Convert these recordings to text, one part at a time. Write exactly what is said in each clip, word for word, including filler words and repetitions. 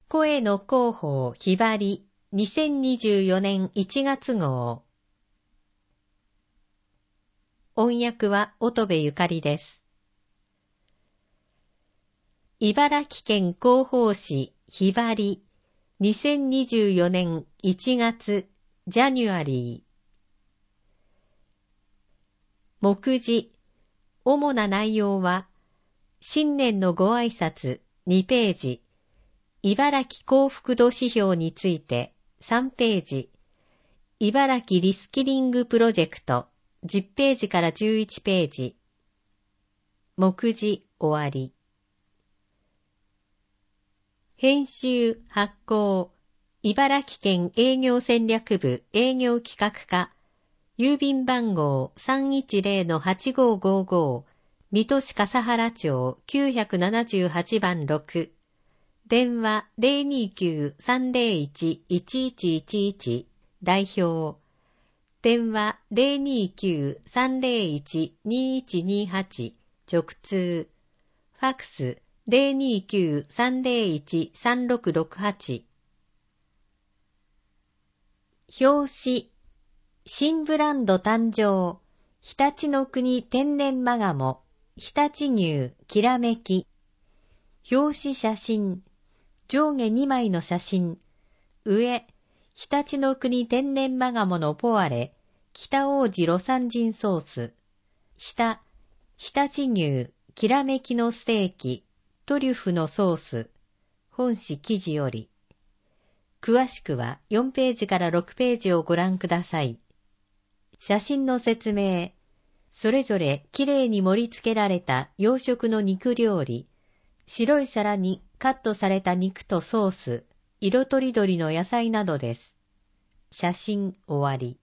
声の広報ひばりにせんにじゅうよねんいちがつ号。音訳は乙部ゆかりです。茨城県広報誌ひばりにせんにじゅうよねんいちがつジャニュアリー。目次。主な内容は、新年のご挨拶にページ、茨城幸福度指標についてさんページ、茨城リスキリングプロジェクトじゅっページからじゅういちページ。目次終わり。編集発行、茨城県営業戦略部営業企画課、郵便番号 さんいちゼロのはちごーごーごー、水戸市笠原町きゅうななはちばんろく、電話 ゼロにきゅうさんゼロいちいちいちいちいち、代表、電話 ゼロにきゅうさんゼロいちにいちにはち、直通、ファクス ゼロにきゅうさんゼロいちさんろくろくはち。表紙、新ブランド誕生、常陸の国天然マガモ、常陸牛きらめき。表紙写真、上下にまいの写真。上、常陸の国天然マガモのポワレ、北王子魯山人ソース。下、常陸牛きらめきのステーキ、トリュフのソース。本誌記事より。詳しくはよんページからろくページをご覧ください。写真の説明。それぞれきれいに盛り付けられた洋食の肉料理。白い皿にカットされた肉とソース、色とりどりの野菜などです。写真終わり。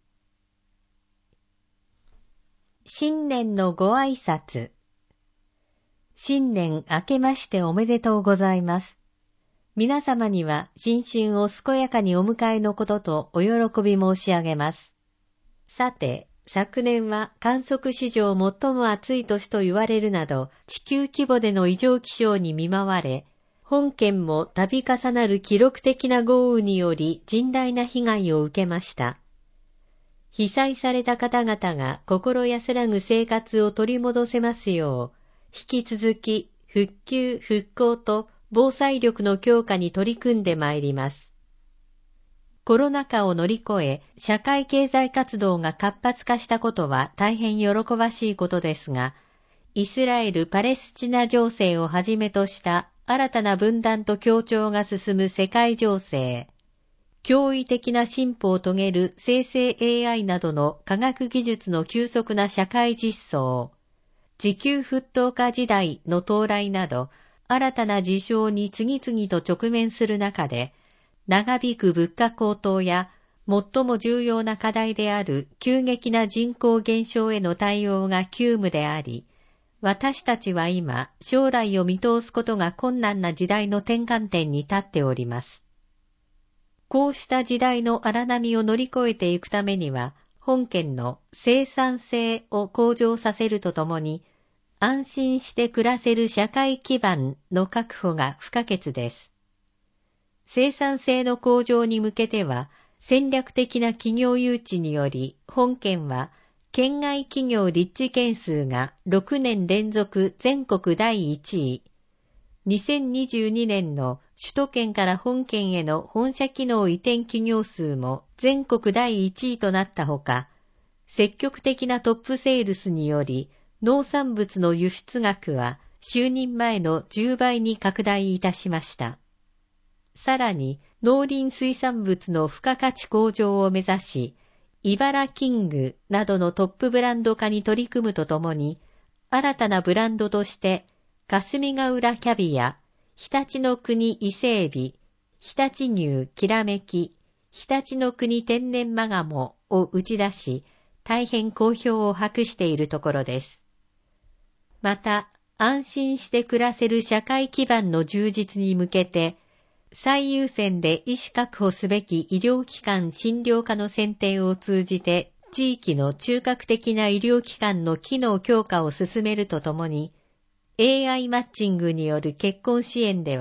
新年のご挨拶。新年明けましておめでとうございます。皆様には新春を健やかにお迎えのこととお喜び申し上げます。さて、昨年は観測史上最も暑い年と言われるなど、地球規模での異常気象に見舞われ、本県も度重なる記録的な豪雨により甚大な被害を受けました。被災された方々が心安らぐ生活を取り戻せますよう、引き続き復旧・復興と防災力の強化に取り組んでまいります。コロナ禍を乗り越え、社会経済活動が活発化したことは大変喜ばしいことですが、イスラエル・パレスチナ情勢をはじめとした新たな分断と協調が進む世界情勢、驚異的な進歩を遂げる生成 エーアイ などの科学技術の急速な社会実装、地球沸騰化時代の到来など、新たな事象に次々と直面する中で、長引く物価高騰や最も重要な課題である急激な人口減少への対応が急務であり、私たちは今将来を見通すことが困難な時代の転換点に立っております。こうした時代の荒波を乗り越えていくためには、本県の生産性を向上させるとともに、安心して暮らせる社会基盤の確保が不可欠です。生産性の向上に向けては、戦略的な企業誘致により、本県は、県外企業立地件数がろくねん連続全国だいいちい、にせんにじゅうにねんの首都圏から本県への本社機能移転企業数も全国だいいちいとなったほか、積極的なトップセールスにより、農産物の輸出額は就任前のじゅうばいに拡大いたしました。さらに農林水産物の付加価値向上を目指し、茨キングなどのトップブランド化に取り組むとともに、新たなブランドとして、霞ヶ浦キャビア、常陸の国伊勢海老、常陸牛きらめき、常陸の国天然マガモを打ち出し、大変好評を博しているところです。また、安心して暮らせる社会基盤の充実に向けて、最優先で医師確保すべき医療機関診療科の選定を通じて、地域の中核的な医療機関の機能強化を進めるとともに、エーアイ マッチングによる結婚支援では、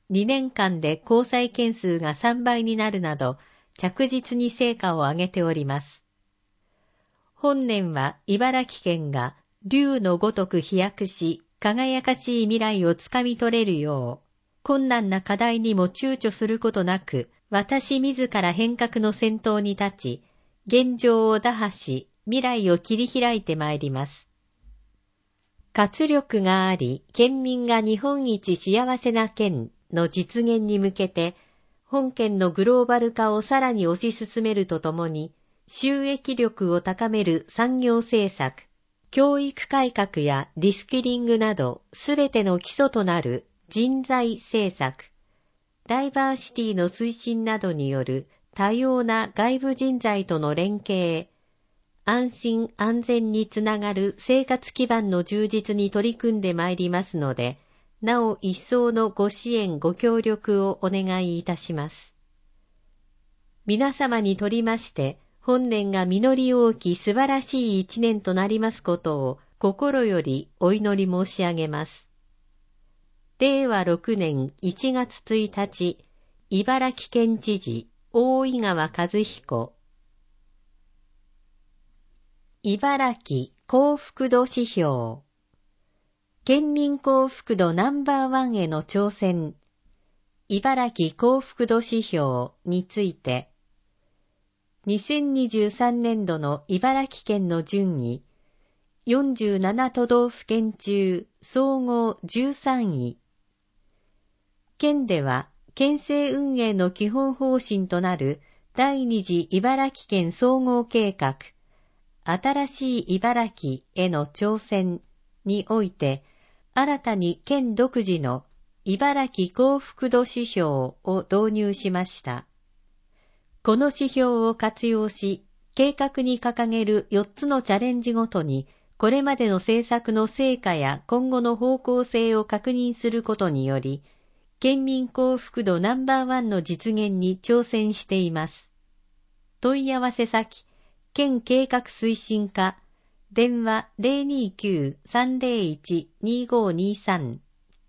にねんかんで交際件数がさんばいになるなど、着実に成果を上げております。本年は茨城県が竜のごとく飛躍し、輝かしい未来をつかみ取れるよう、困難な課題にも躊躇することなく、私自ら変革の先頭に立ち、現状を打破し、未来を切り開いてまいります。活力があり、県民が日本一幸せな県の実現に向けて、本県のグローバル化をさらに推し進めるとともに、収益力を高める産業政策、教育改革やリスキリングなど、すべての基礎となる人材政策、ダイバーシティの推進などによる多様な外部人材との連携、安心安全につながる生活基盤の充実に取り組んでまいりますので、なお一層のご支援ご協力をお願いいたします。皆様にとりまして、本年が実り多き素晴らしい一年となりますことを心よりお祈り申し上げます。れいわろくねんいちがつついたち、茨城県知事大井川和彦。茨城幸福度指標。県民幸福度ナンバーワンへの挑戦。茨城幸福度指標について、にせんにじゅうさんねんどの茨城県の順位、よんじゅうななとどうふけん中総合じゅうさんい。県では県政運営の基本方針となる第二次茨城県総合計画、新しい茨城への挑戦において、新たに県独自の茨城幸福度指標を導入しました。この指標を活用し、計画に掲げるよっつのチャレンジごとに、これまでの政策の成果や今後の方向性を確認することにより、県民幸福度ナンバーワンの実現に挑戦しています。問い合わせ先、県計画推進課、電話 ゼロにきゅう さんゼロいち にごにさん。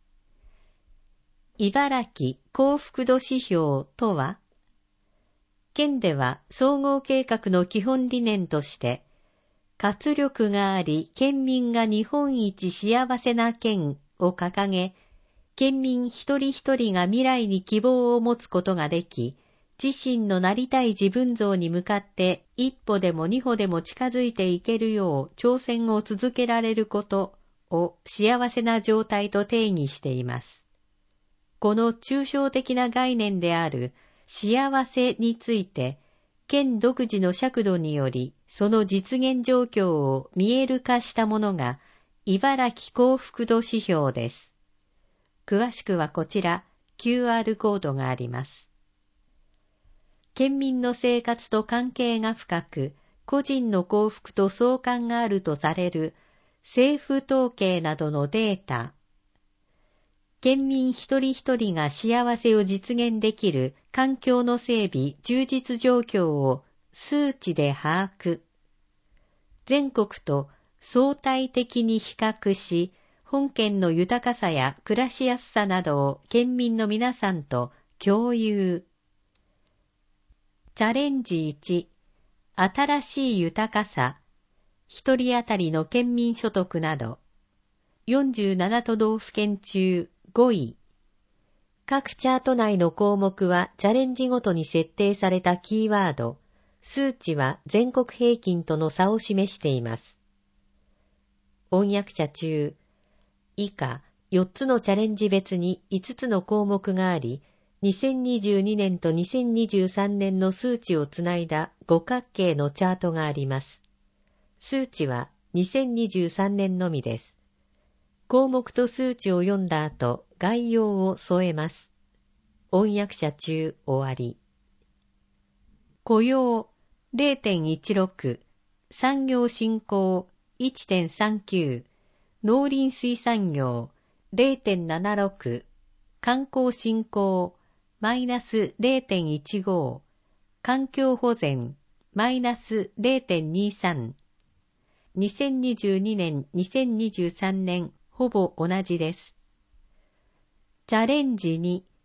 茨城幸福度指標とは、県では総合計画の基本理念として、活力があり県民が日本一幸せな県を掲げ、県民一人一人が未来に希望を持つことができ、自身のなりたい自分像に向かって一歩でも二歩でも近づいていけるよう挑戦を続けられることを幸せな状態と定義しています。この抽象的な概念である幸せについて、県独自の尺度によりその実現状況を見える化したものが茨城幸福度指標です。詳しくはこちら キューアール コードがあります。県民の生活と関係が深く、個人の幸福と相関があるとされる政府統計などのデータ、県民一人一人が幸せを実現できる環境の整備・充実状況を数値で把握、全国と相対的に比較し、本県の豊かさや暮らしやすさなどを県民の皆さんと共有。チャレンジいち、新しい豊かさ、一人当たりの県民所得など、よんじゅうななとどうふけん中ごい。各チャート内の項目はチャレンジごとに設定されたキーワード、数値は全国平均との差を示しています。音訳者中、以下よっつのチャレンジ別にいつつの項目があり、にせんにじゅうにねんとにせんにじゅうさんねんの数値をつないだ五角形のチャートがあります。数値はにせんにじゅうさんねんのみです。項目と数値を読んだ後、概要を添えます。音訳者中終わり。雇用 ゼロてんいちろく、産業振興 いってんさんきゅう、農林水産業 ゼロてんななろく、観光振興マイナス ゼロてんいちご、環境保全マイナス ゼロてんにさん。にせんにじゅうにねん、にせんにじゅうさんねんほぼ同じです。チャレンジに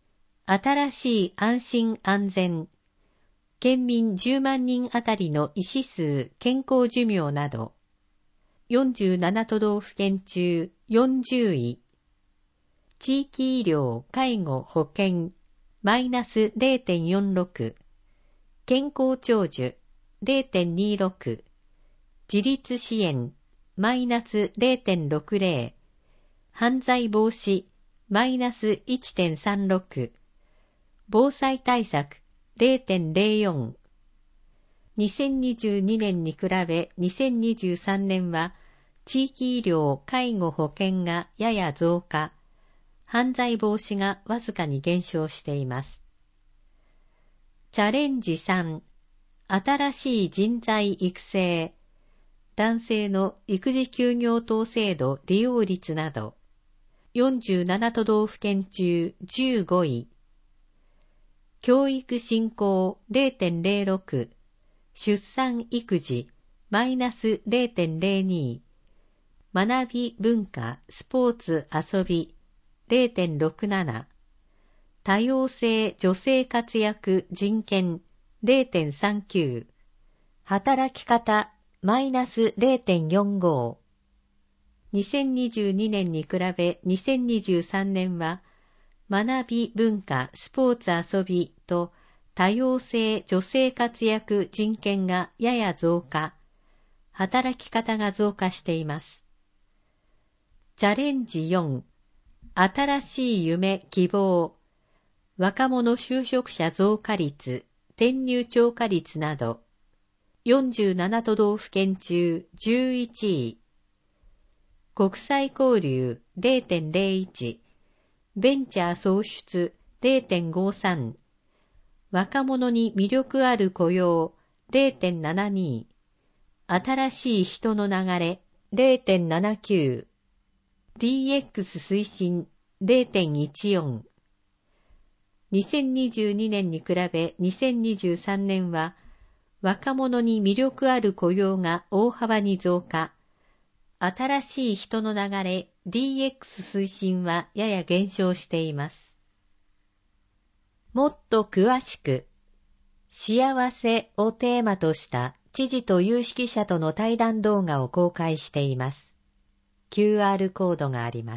新しい安心安全、県民じゅうまんにんあたりの医師数、健康寿命など、よんじゅうなな都道府県中よんじゅうい、地域医療、介護、保険、マイナス ゼロてんよんろく、健康長寿、ゼロてんにろく、自立支援、マイナス ゼロてんろくゼロ、犯罪防止、マイナス いってんさんろく、防災対策、ゼロてんゼロよん。にせんにじゅうにねんに比べにせんにじゅうさんねんは、地域医療、介護保険がやや増加、犯罪防止がわずかに減少しています。チャレンジさん、新しい人材育成、男性の育児休業等制度利用率など、よんじゅうなな都道府県中じゅうごい、教育振興 ゼロてんゼロろく、出産育児マイナス ゼロてんゼロに、学び文化スポーツ遊び ゼロてんろくなな、多様性女性活躍人権 ゼロてんさんきゅう、働き方マイナス ゼロてんよんご、にせんにじゅうにねんに比べにせんにじゅうさんねんは学び文化スポーツ遊びと多様性女性活躍人権がやや増加、働き方が増加しています。チャレンジよん、新しい夢希望、若者就職者増加率、転入超過率など、よんじゅうなな都道府県中じゅういちい、国際交流 ゼロてんゼロいち、ベンチャー創出 ゼロてんごさん、若者に魅力ある雇用 ゼロてんななに、新しい人の流れ ゼロてんななきゅう、ディーエックス 推進 ゼロてんいちよん。にせんにじゅうにねんに比べにせんにじゅうさんねんは若者に魅力ある雇用が大幅に増加。新しい人の流れ ディーエックス 推進はやや減少しています。もっと詳しく、幸せをテーマとした知事と有識者との対談動画を公開しています。キューアール コードがあります。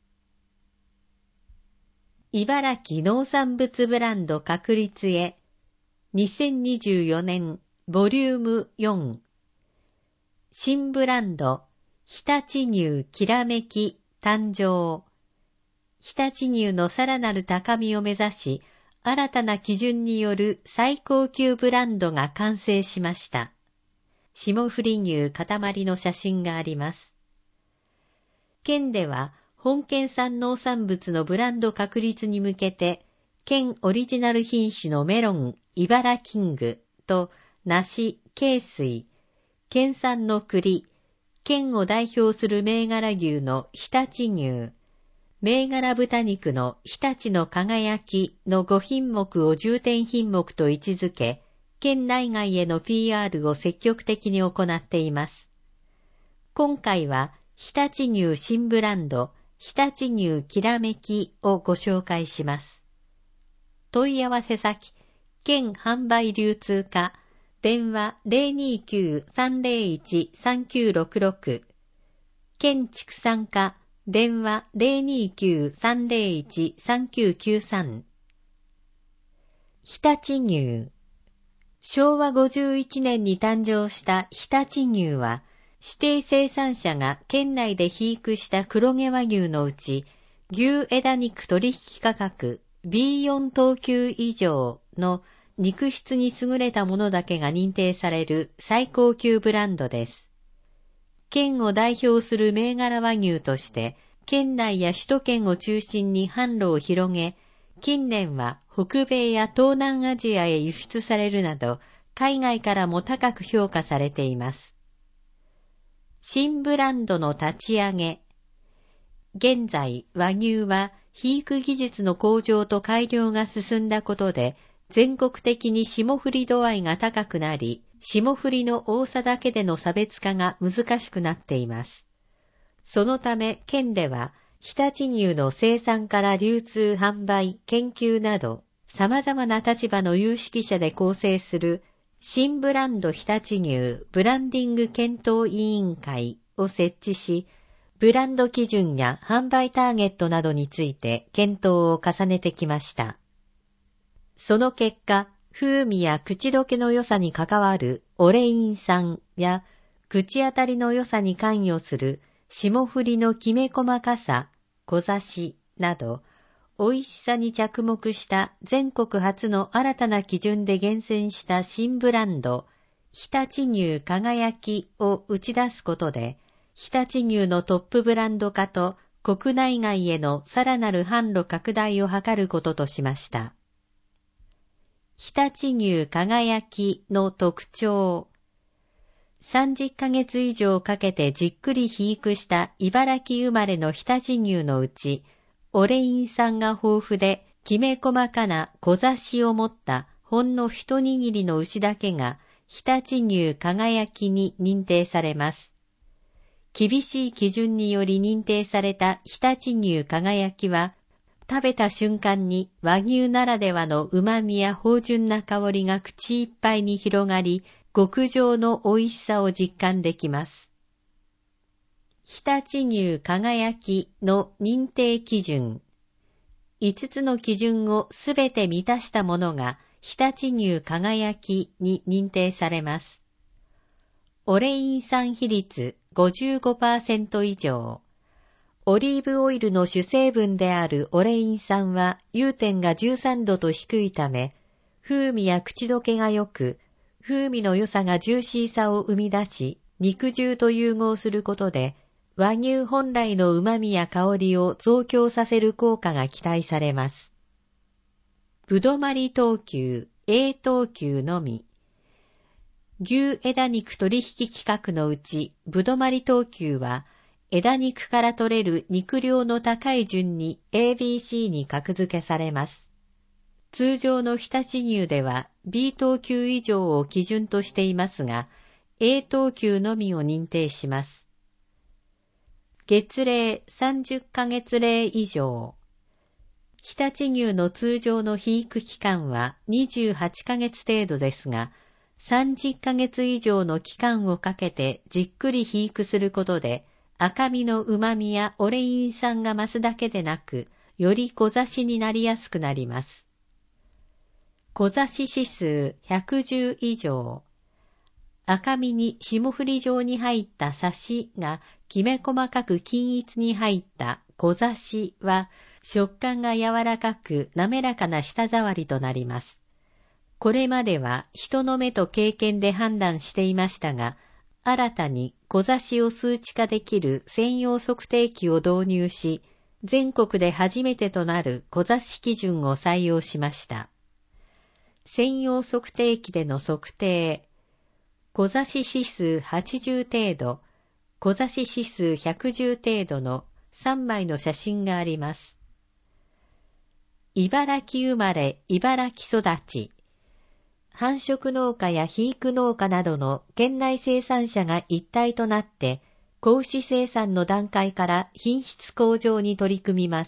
茨城農産物ブランド確立へにせんにじゅうよねんボリュームよん、新ブランド常陸牛きらめき誕生。常陸牛のさらなる高みを目指し、新たな基準による最高級ブランドが完成しました。霜降り牛塊の写真があります。県では本県産農産物のブランド確立に向けて、県オリジナル品種のメロン、茨キングと梨、恵水、県産の栗、県を代表する銘柄牛の常陸牛、銘柄豚肉の日立の輝きのごひんもくを重点品目と位置づけ、県内外への ピーアール を積極的に行っています。今回は常陸牛新ブランド、常陸牛きらめきをご紹介します。問い合わせ先、県販売流通課、電話 ゼロにきゅうさんゼロいちさんきゅうろくろく、県畜産課、電話 ゼロにきゅうさんゼロいちさんきゅうきゅうさん。常陸牛。昭和ごじゅういちねんに誕生した常陸牛は、指定生産者が県内で肥育した黒毛和牛のうち、牛枝肉取引価格 ビーよん 等級以上の肉質に優れたものだけが認定される最高級ブランドです。県を代表する銘柄和牛として、県内や首都圏を中心に販路を広げ、近年は北米や東南アジアへ輸出されるなど、海外からも高く評価されています。新ブランドの立ち上げ。現在、和牛は肥育技術の向上と改良が進んだことで、全国的に霜降り度合いが高くなり、霜降りの多さだけでの差別化が難しくなっています。そのため、県では、 常陸乳の生産から流通販売、研究など、様々な立場の有識者で構成する新ブランド常陸乳ブランディング検討委員会を設置し、ブランド基準や販売ターゲットなどについて検討を重ねてきました。その結果、風味や口どけの良さに関わるオレイン酸や口当たりの良さに関与する霜降りのきめ細かさ、小刺しなど、美味しさに着目した全国初の新たな基準で厳選した新ブランド、常陸乳輝きを打ち出すことで、常陸乳のトップブランド化と国内外へのさらなる販路拡大を図ることとしました。常陸乳輝きの特徴。さんじゅっかげつ以上かけてじっくり肥育した茨城生まれの常陸乳のうち、オレイン酸が豊富できめ細かな小刺しを持ったほんの一握りの牛だけが常陸乳輝きに認定されます。厳しい基準により認定された常陸乳輝きは、食べた瞬間に和牛ならではの旨味や芳醇な香りが口いっぱいに広がり、極上の美味しさを実感できます。常陸乳輝きの認定基準。いつつの基準をすべて満たしたものが常陸乳輝きに認定されます。オレイン酸比率 ごじゅうごパーセント 以上。オリーブオイルの主成分であるオレイン酸は融点がじゅうさんどと低いため、風味や口どけが良く、風味の良さがジューシーさを生み出し、肉汁と融合することで、和牛本来の旨味や香りを増強させる効果が期待されます。ぶどまり等級、A 等級のみ。牛枝肉取引規格のうち、ぶどまり等級は、枝肉から取れる肉量の高い順に エービーシー に格付けされます。通常の常陸乳では B 等級以上を基準としていますが、A 等級のみを認定します。月齢さんじゅっかげつ齢以上。常陸乳の通常の肥育期間はにじゅうはちかげつ程度ですが、さんじゅっかげつ以上の期間をかけてじっくり肥育することで、赤身の旨味やオレイン酸が増すだけでなく、より小刺しになりやすくなります。小刺し指数ひゃくじゅう以上。赤身に霜降り状に入った刺しがきめ細かく均一に入った小刺しは、食感が柔らかく滑らかな舌触りとなります。これまでは人の目と経験で判断していましたが、新たに小刺しを数値化できる専用測定器を導入し、全国で初めてとなる小刺し基準を採用しました。専用測定器での測定、小刺し指数はちじゅう程度、小刺し指数ひゃくじゅう程度のさんまいの写真があります。茨城生まれ、茨城育ち。繁殖農家や肥育農家などの県内生産者が一体となって、子牛生産の段階から品質向上に取り組みます。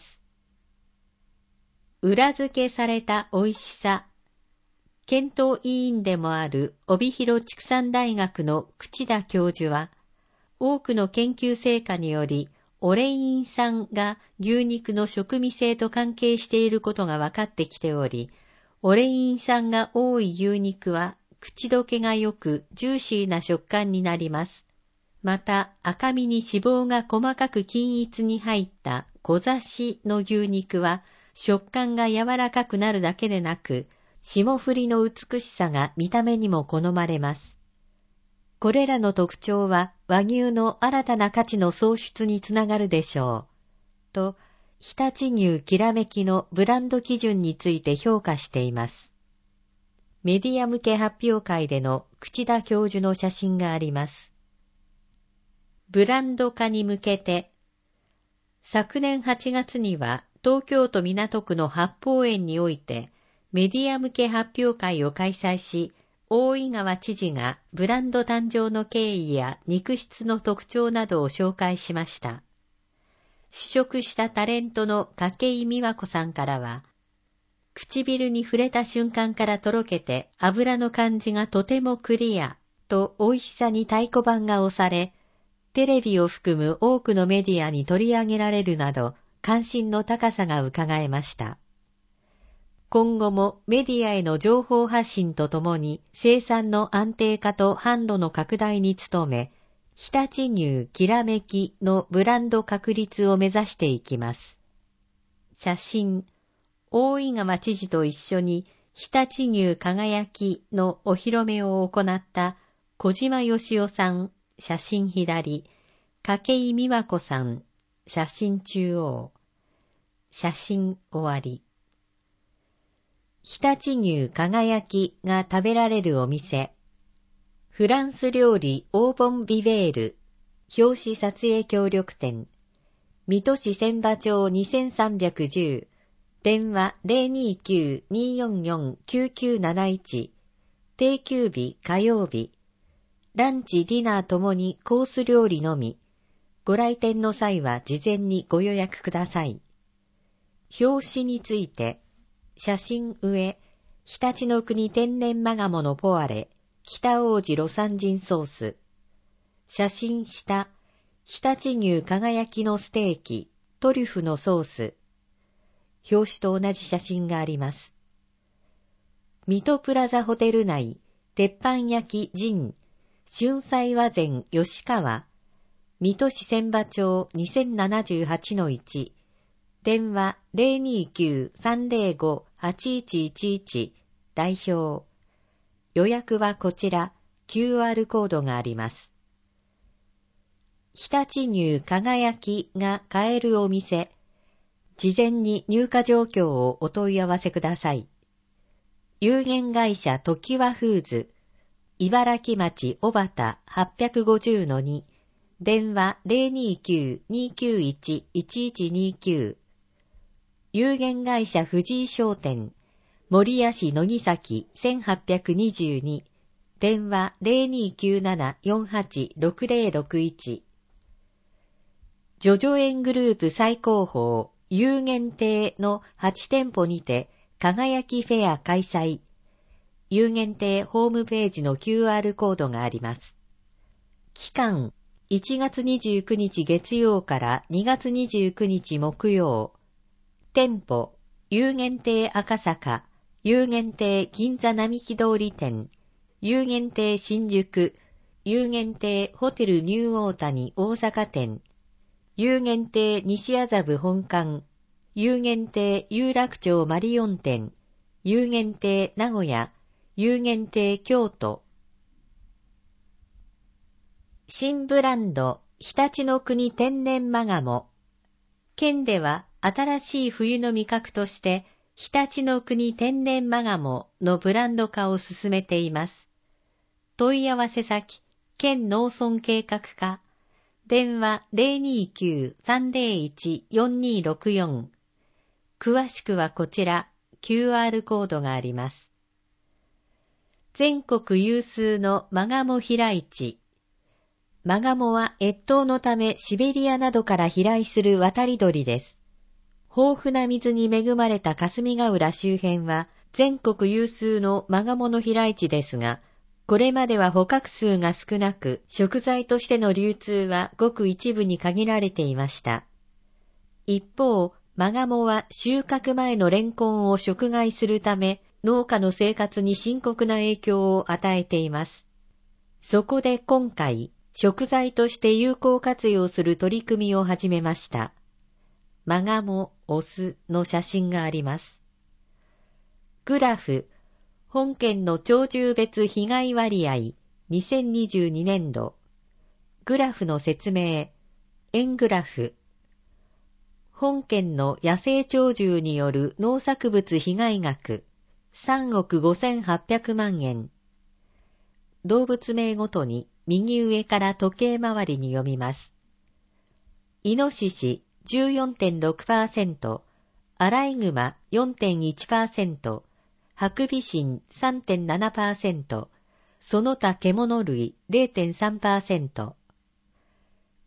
裏付けされた美味しさ。検討委員でもある帯広畜産大学の口田教授は、多くの研究成果により、オレイン酸が牛肉の食味性と関係していることが分かってきており、オレイン酸が多い牛肉は口どけが良くジューシーな食感になります。また赤身に脂肪が細かく均一に入った小刺しの牛肉は食感が柔らかくなるだけでなく、霜降りの美しさが見た目にも好まれます。これらの特徴は和牛の新たな価値の創出につながるでしょう。と、常陸乳きらめきのブランド基準について評価しています。メディア向け発表会での口田教授の写真があります。ブランド化に向けて、昨年はちがつには東京都港区の八芳園においてメディア向け発表会を開催し、大井川知事がブランド誕生の経緯や肉質の特徴などを紹介しました。 試食したタレントの筧美和子さんからは、唇に触れた瞬間からとろけて油の感じがとてもクリアと美味しさに太鼓判が押され、テレビを含む多くのメディアに取り上げられるなど関心の高さがうかがえました。今後もメディアへの情報発信とともに生産の安定化と販路の拡大に努め、常陸牛きらめきのブランド確立を目指していきます。写真、大井川知事と一緒に常陸牛輝きのお披露目を行った小島よしおさん、写真左、筧美和子さん、写真中央、写真終わり。常陸牛輝きが食べられるお店。フランス料理オーボンビベール、表紙撮影協力店。水戸市千葉町にせんさんびゃくじゅう、電話 ゼロにきゅう にーよんよん きゅうきゅうなないち、定休日火曜日。ランチディナーともにコース料理のみ。ご来店の際は事前にご予約ください。表紙について、写真上、常陸の国天然マガモのポワレ、北王子魯山人ソース。写真下、常陸牛輝きのステーキ、トリュフのソース。表紙と同じ写真があります。水戸プラザホテル内、鉄板焼き陣、春菜和膳吉川、水戸市千葉町 にせんななじゅうはちのいち、電話 ゼロにきゅう さんゼロご はちいちいちいち、代表。予約はこちら、キューアール コードがあります。常陸牛輝きが買えるお店。事前に入荷状況をお問い合わせください。有限会社トキワフーズ、茨城町小畑 はっぴゃくごじゅうのに、電話 ゼロにきゅう にーきゅういち いちいちにきゅう。有限会社藤井商店、守谷市乃木崎せんはっぴゃくにじゅうに、電話 ゼロにきゅうなな よんはち ろくゼロろくいち。ジョジョ園グループ最高峰、有限亭のはち店舗にて、輝きフェア開催。有限亭ホームページの キューアール コードがあります。期間、いちがつにじゅうくにち月曜からにがつにじゅうくにち木曜。店舗、有限亭赤坂、有限亭銀座並木通り店、有限亭新宿、有限亭ホテルニューオータニ大阪店、有限亭西麻布本館、有限亭有楽町マリオン店、有限亭名古屋、有限亭京都。新ブランド、常陸の国天然マガモ。県では新しい冬の味覚として、常陸の国天然マガモのブランド化を進めています。問い合わせ先、県農村計画課、電話 ゼロにきゅう さんゼロいち よんにろくよん。詳しくはこちら、キューアール コードがあります。全国有数のマガモ飛来地。マガモは越冬のためシベリアなどから飛来する渡り鳥です。豊富な水に恵まれた霞ヶ浦周辺は全国有数のマガモの飛来地ですが、これまでは捕獲数が少なく、食材としての流通はごく一部に限られていました。一方、マガモは収穫前のレンコンを食害するため、農家の生活に深刻な影響を与えています。そこで今回、食材として有効活用する取り組みを始めました。マガモ、オスの写真があります。グラフ、本県の鳥獣別被害割合、にせんにじゅうにねんど。グラフの説明、円グラフ。本県の野生鳥獣による農作物被害額、さんおくごせんはっぴゃくまんえん。動物名ごとに右上から時計回りに読みます。イノシシ じゅうよんてんろくパーセント、アライグマ よんてんいちパーセント、ハクビシン さんてんななパーセント、その他獣類 れいてんさんパーセント。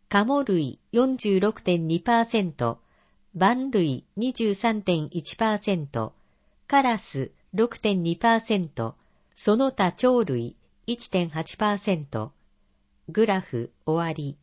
鴨類 よんじゅうろくてんにパーセント、蛮類 にじゅうさんてんいちパーセント、カラス ろくてんにパーセント、その他鳥類 いってんはちパーセント。グラフ終わり。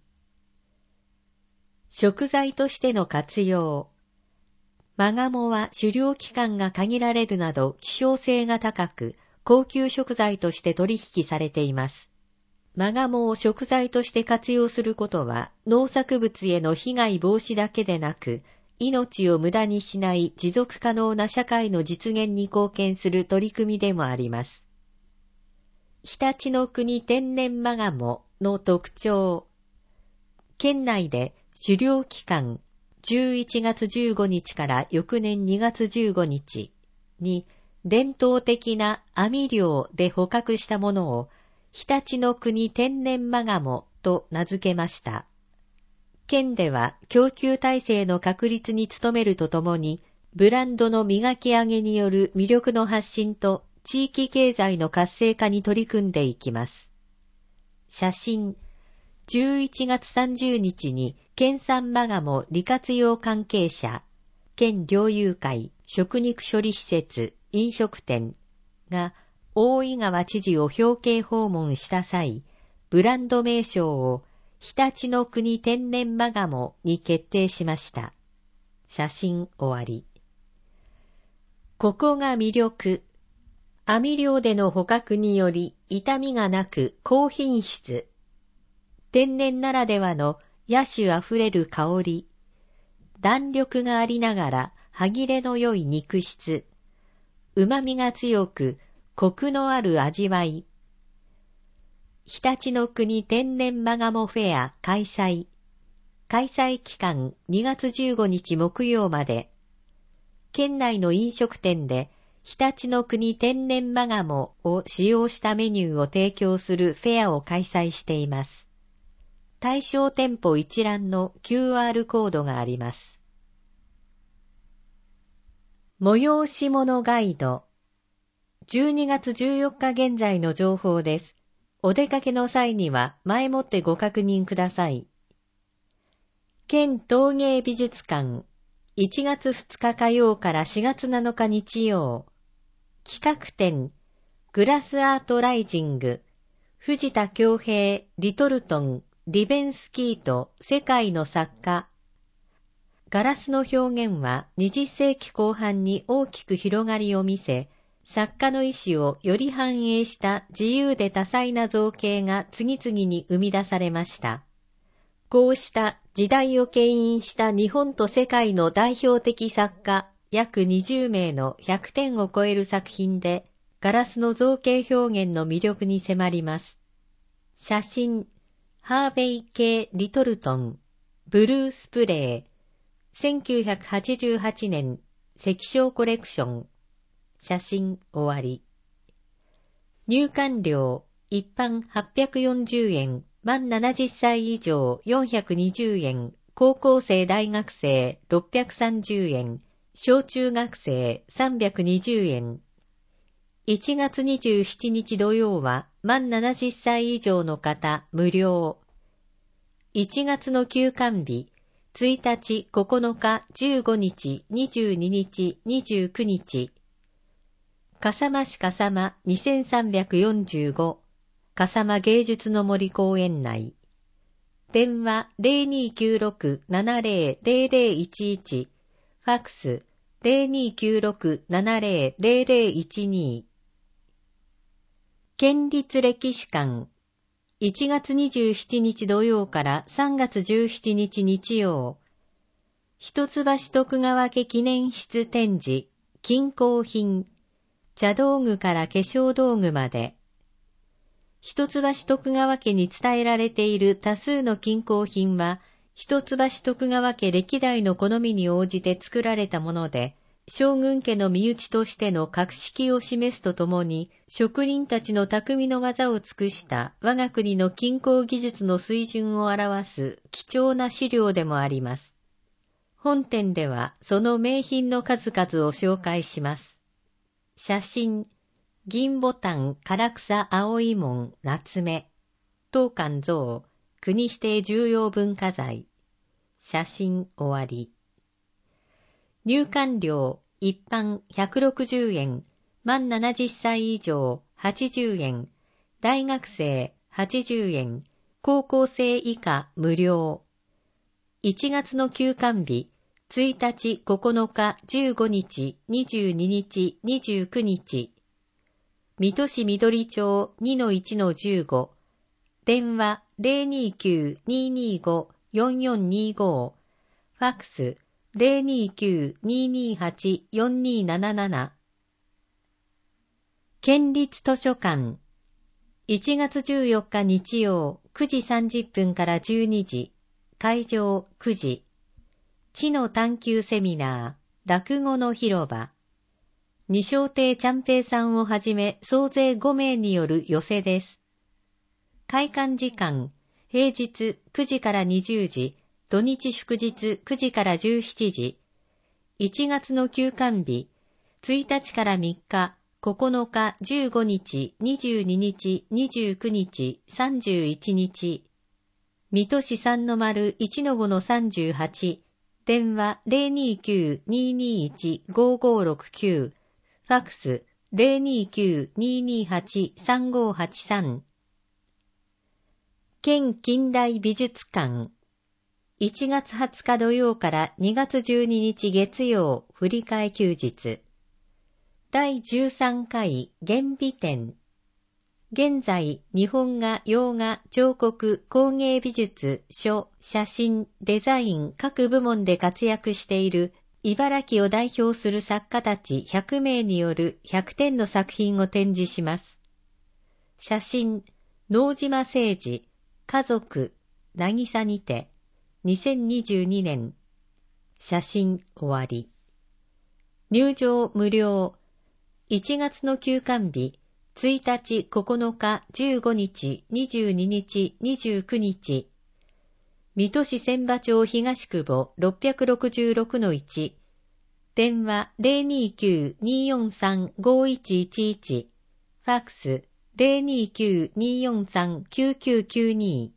食材としての活用。マガモは狩猟期間が限られるなど希少性が高く、高級食材として取引されています。マガモを食材として活用することは、農作物への被害防止だけでなく、命を無駄にしない持続可能な社会の実現に貢献する取り組みでもあります。常陸の国天然マガモの特徴。県内で狩猟期間じゅういちがつじゅうごにちから翌年にがつじゅうごにちに伝統的な網漁で捕獲したものを常陸の国天然マガモと名付けました。県では供給体制の確立に努めるとともに、ブランドの磨き上げによる魅力の発信と地域経済の活性化に取り組んでいきます。写真。じゅういちがつさんじゅうにちに県産マガモ利活用関係者、県猟友会、食肉処理施設、飲食店が大井川知事を表敬訪問した際、ブランド名称を常陸の国天然マガモに決定しました。写真終わり。ここが魅力。網漁での捕獲により傷みがなく高品質。天然ならではの野趣あふれる香り。弾力がありながら歯切れの良い肉質。旨味が強くコクのある味わい。常陸の国天然マガモフェア開催。開催期間にがつじゅうごにち木曜まで。県内の飲食店で常陸の国天然マガモを使用したメニューを提供するフェアを開催しています。対象店舗一覧の キューアール コードがあります。催し物ガイド。じゅうにがつじゅうよっか現在の情報です。お出かけの際には前もってご確認ください。県陶芸美術館、いちがつふつか火曜からしがつなのか日曜。企画展、グラスアートライジング、藤田恭平、リトルトン、リベンスキーと世界の作家。ガラスの表現はにじゅっせいきこう半に大きく広がりを見せ、作家の意志をより反映した自由で多彩な造形が次々に生み出されました。こうした時代を牽引した日本と世界の代表的作家約にじゅうめいのひゃくてんを超える作品でガラスの造形表現の魅力に迫ります。写真、ハーベイ・K・リトルトン、ブルースプレー、せんきゅうひゃくはちじゅうはちねん、石章コレクション。写真終わり。入館料、一般はっぴゃくよんじゅうえん、満ななじゅっさい以上よんひゃくにじゅうえん、高校生大学生ろっぴゃくさんじゅうえん、小中学生さんびゃくにじゅうえん。いちがつにじゅうしちにち土曜は満ななじゅっさい以上の方無料。いちがつの休館日、ついたち、ここのか、じゅうごにち、にじゅうににち、にじゅうくにち。笠間市笠間にせんさんびゃくよんじゅうご、笠間芸術の森公園内。電話 ゼロにーきゅうろく ななゼロ ゼロゼロいちいち、ファックス ゼロにーきゅうろく ななゼロ ゼロゼロいちに。県立歴史館、いちがつにじゅうしちにち土曜からさんがつじゅうしちにち日曜。一橋徳川家記念室展示、金工品、茶道具から化粧道具まで。一橋徳川家に伝えられている多数の金工品は、一橋徳川家歴代の好みに応じて作られたもので、将軍家の身内としての格式を示すとともに、職人たちの匠の技を尽くした我が国の金工技術の水準を表す貴重な資料でもあります。本展ではその名品の数々を紹介します。写真、銀ボタン唐草青い門夏目、当館像、 国指定重要文化財。写真終わり。入館料一般ひゃくろくじゅうえん、満ななじゅっさい以上はちじゅうえん、大学生はちじゅうえん、高校生以下無料。いちがつの休館日、いちにち、ここのか、じゅうごにち、にじゅうににち、にじゅうくにち。水戸市緑町 にのいちのじゅうご。電話 ゼロにきゅう にーにーご よんよんにーご。ファックス ゼロにきゅう にーにーはち よんにーなななな。県立図書館。いちがつじゅうよっか日曜くじさんじゅっぷんからじゅうにじ。会場くじ。知の探求セミナー、落語の広場。二小亭ちゃんぺいさんをはじめ総勢ごめいによる寄せです。開館時間、平日くじからにじゅうじ、土日祝日くじからじゅうしちじ。いちがつの休館日、いちにちからみっか、ここのか、じゅうごにち、にじゅうににち、にじゅうくにち、さんじゅういちにち。水戸市 さんのまるいちのごのさんじゅうはち。電話 ゼロにきゅう にーにーいち ごーごーろくきゅう。ファックス ゼロにきゅう にーにーはち さんごーはちさん。県近代美術館。いちがつはつか土曜からにがつじゅうににち月曜振り替え休日。だいじゅうさんかい原美展。現在、日本画、洋画、彫刻、工芸美術、書、写真、デザイン各部門で活躍している茨城を代表する作家たちひゃくめいによるひゃくてんの作品を展示します。写真、能島誠二、家族、渚にて、にせんにじゅうにねん。写真終わり。入場無料。いちがつの休館日、いちにち、ここのか、じゅうごにち、にじゅうににち、にじゅうくにち。水戸市千葉町東久保 ろっぴゃくろくじゅうろくのいち。電話 ゼロにきゅう にーよんさん ごーいちいちいち。ファックス ゼロにきゅう にーよんさん きゅうきゅうきゅうに。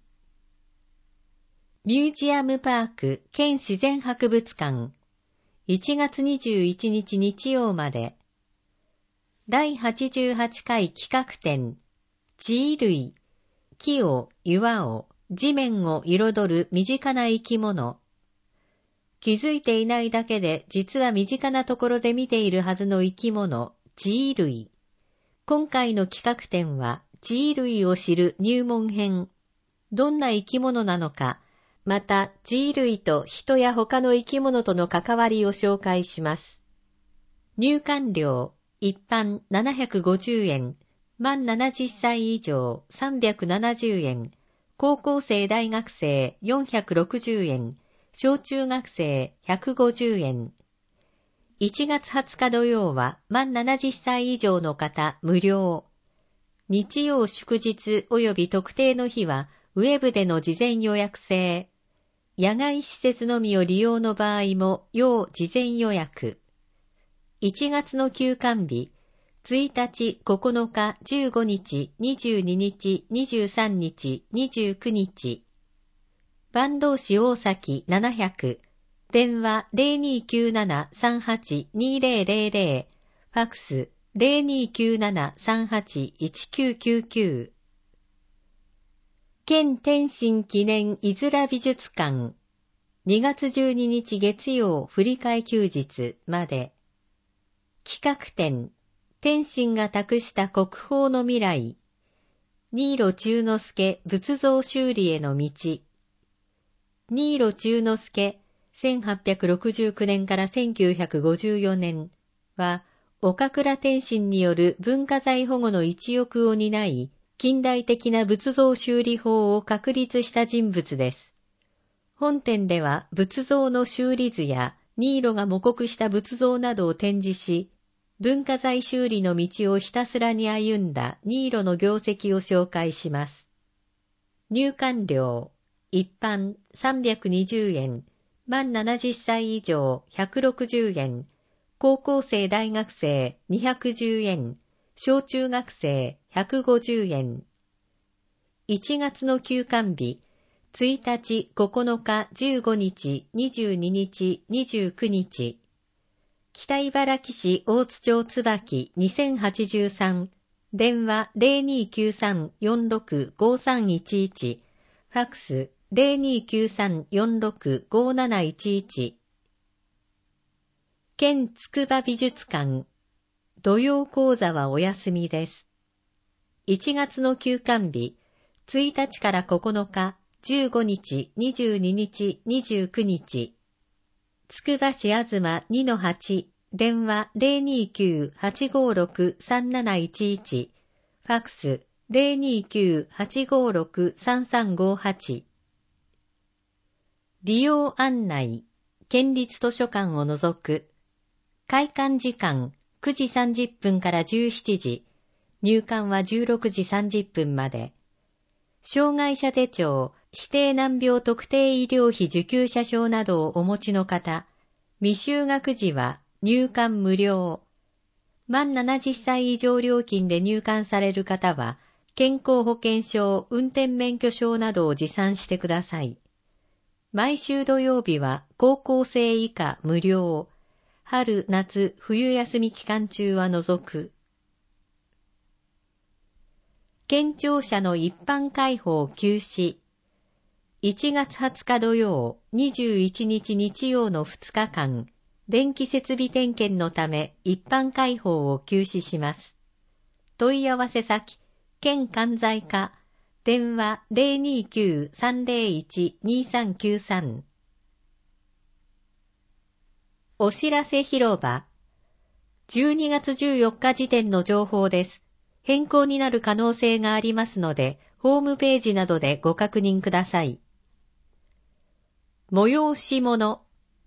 ミュージアムパーク県自然博物館。いちがつにじゅういちにち日曜まで。だいはちじゅうはちかい企画展、地衣類、木を、岩を、地面を彩る身近な生き物。気づいていないだけで実は身近なところで見ているはずの生き物、地衣類。今回の企画展は、地衣類を知る入門編。どんな生き物なのか、また地衣類と人や他の生き物との関わりを紹介します。入館料。一般ななひゃくごじゅうえん、満ななじゅっさい以上さんびゃくななじゅうえん、高校生大学生よんひゃくろくじゅうえん、小中学生ひゃくごじゅうえん。いちがつはつか土曜は満ななじゅっさい以上の方無料。日曜祝日及び特定の日はウェブでの事前予約制。野外施設のみを利用の場合も要事前予約。いちがつの休館日、いちにち、ここのか、じゅうごにち、にじゅうににち、にじゅうさんにち、にじゅうくにち。坂東市大崎ななひゃく、電話 ゼロにきゅうなな さんはち にぜろぜろぜろ、ファックス ゼロにきゅうなな さんはち いちきゅうきゅうきゅう。県天津記念いづら美術館、にがつじゅうににち月曜振り替え休日まで。企画展、天心が託した国宝の未来、新納忠之助仏像修理への道。新納忠之助、せんはっぴゃくろくじゅうきゅうねんからせんきゅうひゃくごじゅうよねんは、岡倉天心による文化財保護の一翼を担い、近代的な仏像修理法を確立した人物です。本展では仏像の修理図や、新納が模刻した仏像などを展示し、文化財修理の道をひたすらに歩んだ新納の業績を紹介します。入館料、一般さんびゃくにじゅうえん、満ななじゅっさい以上ひゃくろくじゅうえん、高校生大学生にひゃくじゅうえん、小中学生ひゃくごじゅうえん。いちがつの休館日、いついたち、ここのか、じゅうごにち、にじゅうににち、にじゅうくにち。北茨城市大津町椿にせんはちじゅうさん、電話 ゼロにーきゅうさんよんろくごさんいちいち、ファックス ゼロにーきゅうさんよんろくごなないちいち。県筑波美術館、土曜講座はお休みです。いちがつの休館日、ついたちからここのか、じゅうごにち、にじゅうににち、にじゅうくにち。つくば市あずま にのはち、電話 ゼロにーきゅうはちごろくさんなないちいち、ファックス ゼロにーきゅうはちごろくさんさんごはち。利用案内、県立図書館を除く。開館時間くじさんじゅっぷんからじゅうしちじ、入館はじゅうろくじさんじゅっぷんまで。障害者手帳、指定難病特定医療費受給者証などをお持ちの方、未就学時は入館無料。満ななじゅっさい以上料金で入館される方は、健康保険証、運転免許証などを持参してください。毎週土曜日は高校生以下無料。春、夏、冬休み期間中は除く。県庁舎の一般開放休止。いちがつはつか土曜、にじゅういちにち日曜のふつかかん、電気設備点検のため一般開放を休止します。問い合わせ先、県関西課、電話 ゼロにーきゅうさんゼロいちにさんきゅうさん。お知らせ広場。じゅうにがつじゅうよっか時点の情報です。変更になる可能性がありますので、ホームページなどでご確認ください。催し物。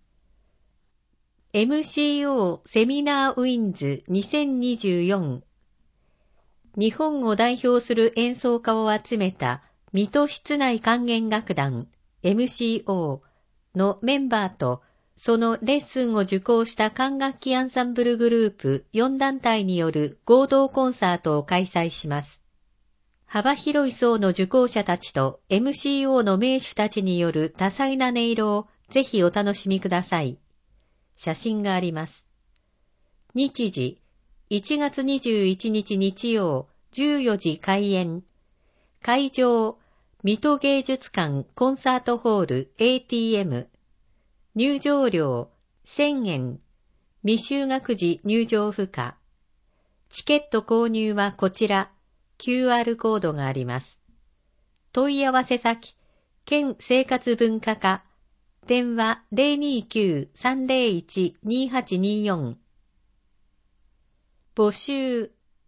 エムシーオー セミナーウィンズにせんにじゅうよん。日本を代表する演奏家を集めた水戸室内管弦楽団 エムシーオー のメンバーとそのレッスンを受講した管楽器アンサンブルグループよんだんたいによる合同コンサートを開催します。幅広い層の受講者たちと エムシーオー の名手たちによる多彩な音色をぜひお楽しみください。写真があります。日時、いちがつにじゅういちにち日曜、じゅうよじ開演。会場、水戸芸術館コンサートホール エーティーエム。入場料せんえん。未就学時入場不可。チケット購入はこちら、キューアール コードがあります。問い合わせ先、県生活文化課、電話 ゼロにーきゅうさんゼロいちにはちによん。募集。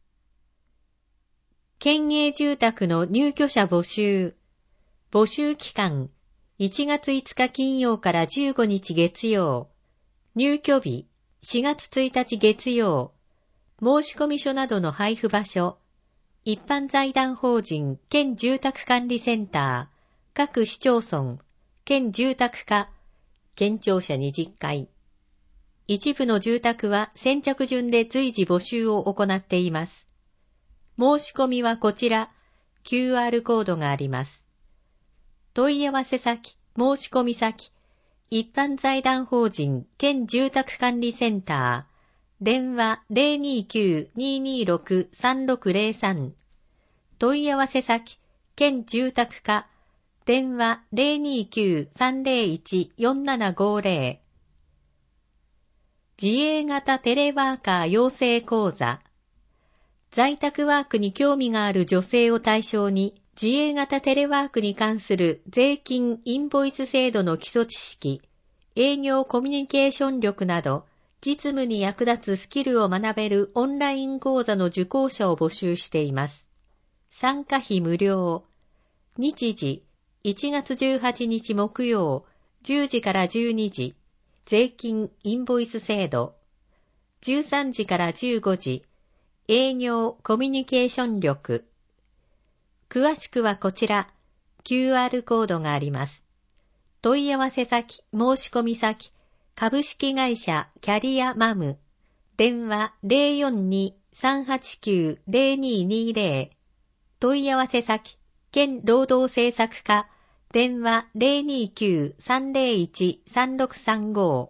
県営住宅の入居者募集。募集期間、いちがついつか金曜からじゅうごにち月曜。入居日、しがつついたち月曜。申込書などの配布場所。一般財団法人県住宅管理センター。各市町村。県住宅課。県庁舎にじゅっかい。一部の住宅は先着順で随時募集を行っています。申し込みはこちら、キューアール コードがあります。問い合わせ先、申し込み先、一般財団法人県住宅管理センター、電話 ゼロにーきゅうにーにーろくさんろくゼロさん。問い合わせ先、県住宅課、電話 ゼロにーきゅうさんゼロいちよんななごゼロ。自営型テレワーカー養成講座。在宅ワークに興味がある女性を対象に、自営型テレワークに関する税金・インボイス制度の基礎知識、営業コミュニケーション力など、実務に役立つスキルを学べるオンライン講座の受講者を募集しています。参加費無料。日時、いちがつじゅうはちにち木曜、じゅうじからじゅうにじ、税金・インボイス制度。じゅうさんじからじゅうごじ、営業・コミュニケーション力。詳しくはこちら、キューアール コードがあります。問い合わせ先、申し込み先、株式会社キャリアマム、電話 ゼロよんにーさんはちきゅうゼロにーにーゼロ。問い合わせ先、県労働政策課、 電話 ゼロにきゅう さんゼロいち さんろくさんご。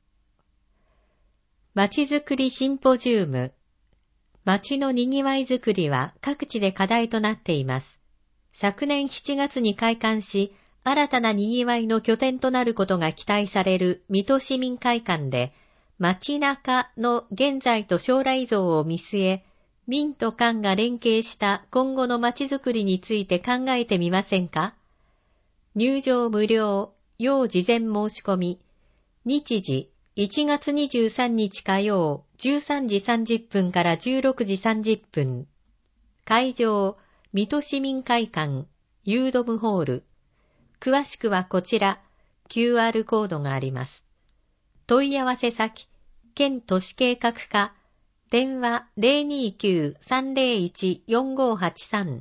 まちづくりシンポジウム。街のにぎわいづくりは各地で課題となっています。昨年しちがつに開館し、新たなにぎわいの拠点となることが期待される水戸市民会館で、街中の現在と将来像を見据え、民と官が連携した今後の街づくりについて考えてみませんか？入場無料、要事前申し込み。日時、いちがつにじゅうさんにち火曜、じゅうさんじさんじゅっぷんからじゅうろくじさんじゅっぷん。会場、水戸市民会館、ユードムホール。詳しくはこちら、キューアール コードがあります。問い合わせ先、県都市計画課、電話 ゼロにきゅう さんゼロいち よんごはちさん。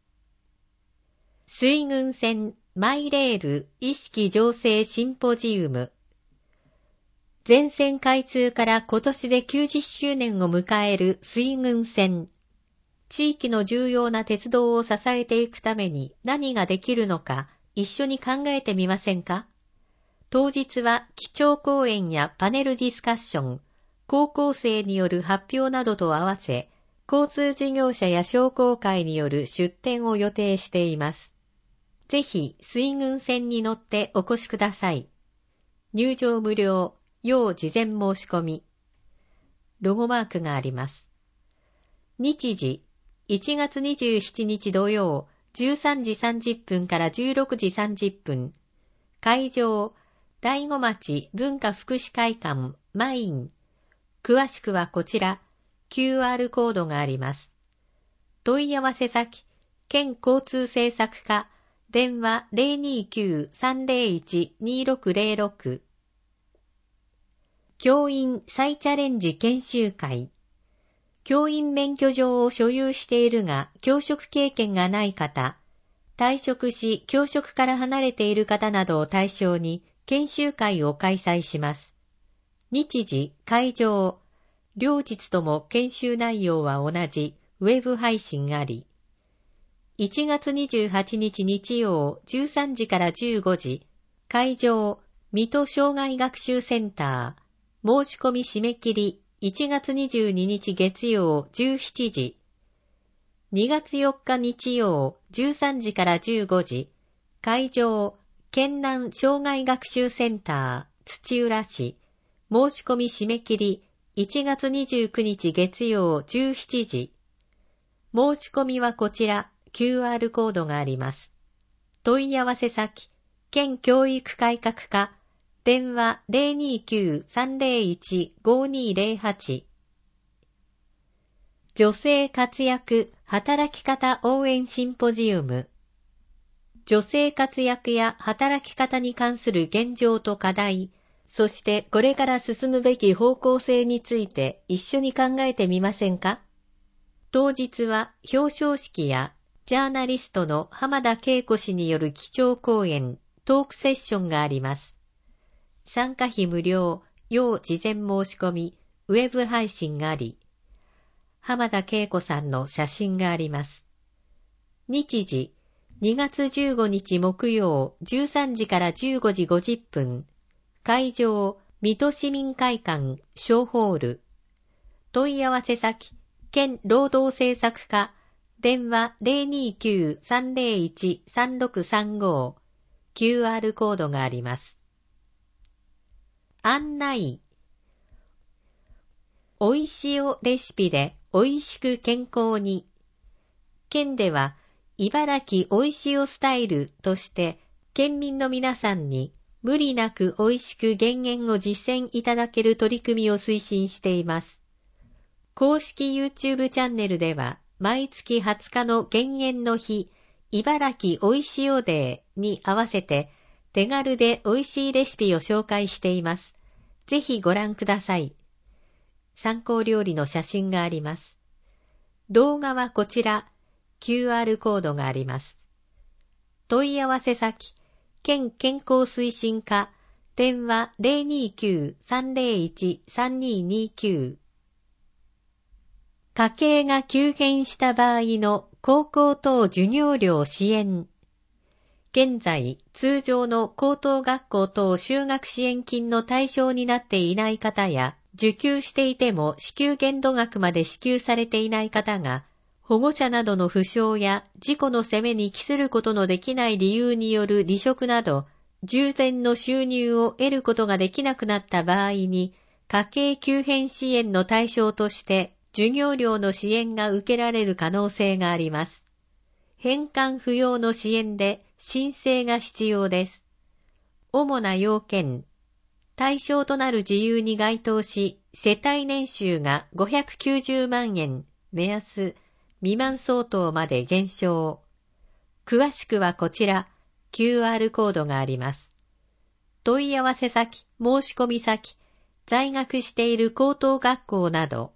水郡線マイレール意識醸成シンポジウム。全線開通から今年できゅうじゅっしゅうねんを迎える水郡線。地域の重要な鉄道を支えていくために何ができるのか一緒に考えてみませんか？当日は基調講演やパネルディスカッション、高校生による発表などと合わせ、交通事業者や商工会による出展を予定しています。ぜひ水郡線に乗ってお越しください。入場無料、要事前申し込み。ロゴマークがあります。日時、いちがつにじゅうしちにち土曜、じゅうさんじさんじゅっぷんからじゅうろくじさんじゅっぷん。会場、大子町文化福祉会館マイン。詳しくはこちら、キューアール コードがあります。問い合わせ先、県交通政策課、電話 ゼロにきゅう さんゼロいち にろくゼロろく。教員再チャレンジ研修会。教員免許状を所有しているが教職経験がない方、退職し教職から離れている方などを対象に研修会を開催します。日時、会場、両日とも研修内容は同じウェブ配信あり。いちがつにじゅうはちにち日曜じゅうさんじからじゅうごじ、会場、水戸障害学習センター、申し込み締め切りいちがつにじゅうににち月曜じゅうしちじ、にがつよっか日曜じゅうさんじからじゅうごじ、会場、県南障害学習センター、土浦市、申し込み締め切りいちがつにじゅうくにち月曜じゅうしちじ、申し込みはこちら、キューアール コードがあります。問い合わせ先、県教育改革課、電話 ゼロにきゅう さんゼロいち ごにゼロはち。女性活躍働き方応援シンポジウム。女性活躍や働き方に関する現状と課題、そしてこれから進むべき方向性について一緒に考えてみませんか？当日は表彰式やジャーナリストの浜田恵子氏による基調講演、トークセッションがあります。参加費無料、要事前申し込み、ウェブ配信があり、浜田恵子さんの写真があります。日時、にがつじゅうごにち木曜じゅうさんじからじゅうごじごじゅっぷん、会場、水戸市民会館、小ホール。問い合わせ先、県労働政策課、電話 ゼロにきゅう さんゼロいち さんろくさんご。キューアール コードがあります。案内。おいしおレシピでおいしく健康に。県では、茨城おいしおスタイルとして、県民の皆さんに無理なくおいしく減塩を実践いただける取り組みを推進しています。公式 YouTube チャンネルでは、毎月はつかの減塩の日、茨城おいしおデーに合わせて、手軽でおいしいレシピを紹介しています。ぜひご覧ください。参考料理の写真があります。動画はこちら、キューアール コードがあります。問い合わせ先、県健康推進課、電話 ゼロにきゅう さんゼロいち さんににきゅう。家計が急変した場合の高校等授業料支援。 現在、通常の高等学校等就学支援金の対象になっていない方や、受給していても支給限度額まで支給されていない方が、保護者などの負傷や事故の責めに帰することのできない理由による離職など、従前の収入を得ることができなくなった場合に、家計急変支援の対象として、授業料の支援が受けられる可能性があります。返還不要の支援で申請が必要です。主な要件、対象となる事由に該当し、世帯年収がごひゃくきゅうじゅうまんえん、目安、未満相当まで減少。詳しくはこちら、キューアール コードがあります。問い合わせ先、申し込み先、在学している高等学校など、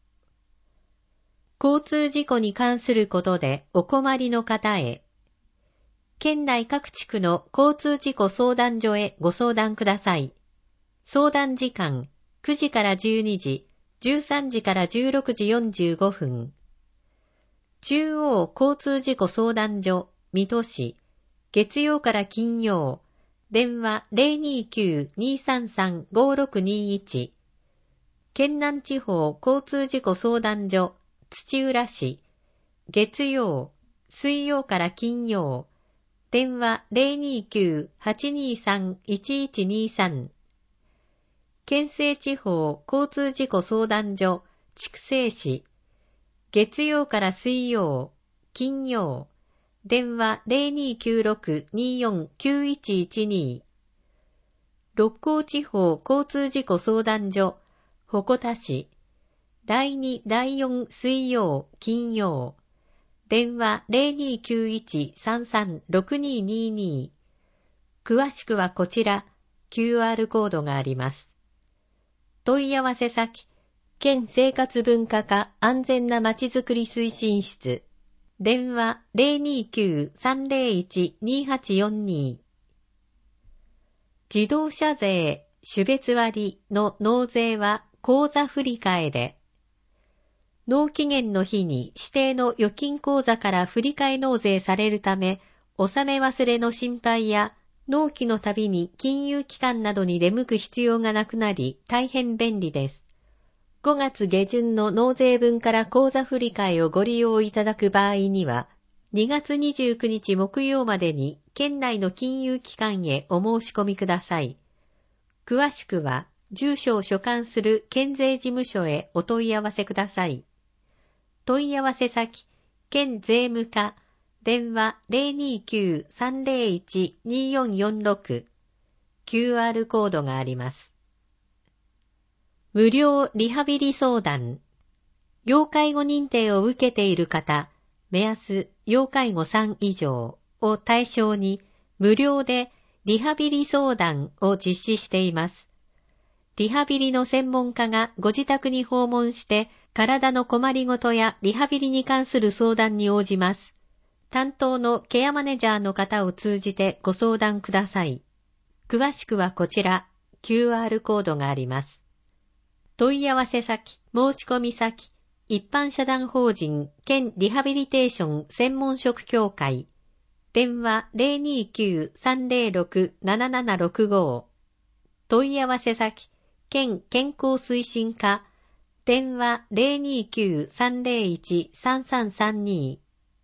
交通事故に関することでお困りの方へ、県内各地区の交通事故相談所へご相談ください。相談時間、くじからじゅうにじ、じゅうさんじからじゅうろくじよんじゅうごふん。中央交通事故相談所、水戸市、月曜から金曜、電話 ゼロにきゅう にーさんさん ごろくにーいち。県南地方交通事故相談所、土浦市、月曜、水曜から金曜、電話 ゼロにきゅう はちにーさん いちいちにーさん。県西地方交通事故相談所、筑西市、月曜から水曜、金曜、電話 ゼロにきゅうろく にーよん きゅういちいちに。六甲地方交通事故相談所、鉾田市、だいに、だいよん水曜、金曜、電話 ゼロにきゅういち さんさん ろくにーにーにー。詳しくはこちら、キューアール コードがあります。問い合わせ先、県生活文化課安全なまちづくり推進室、電話 ゼロにきゅう さんゼロいち にーはちよんにー。自動車税、種別割の納税は口座振替で、納期限の日に指定の預金口座から振替納税されるため、納め忘れの心配や納期のたびに金融機関などに出向く必要がなくなり大変便利です。ごがつ下旬の納税分から口座振替をご利用いただく場合には、にがつにじゅうくにち木曜までに県内の金融機関へお申し込みください。詳しくは住所を所管する県税事務所へお問い合わせください。問い合わせ先、県税務課、電話 ゼロにきゅう さんゼロいち にーよんよんろく、キューアール コードがあります。無料リハビリ相談。要介護認定を受けている方、目安要介護さん以上を対象に無料でリハビリ相談を実施しています。リハビリの専門家がご自宅に訪問して体の困りごとやリハビリに関する相談に応じます。担当のケアマネージャーの方を通じてご相談ください。詳しくはこちら、キューアール コードがあります。問い合わせ先、申し込み先、一般社団法人県リハビリテーション専門職協会、電話 ゼロにきゅう さんゼロろく ななななろくご、問い合わせ先、県健康推進課、電話 ゼロにきゅう さんゼロいち さんさんさんに。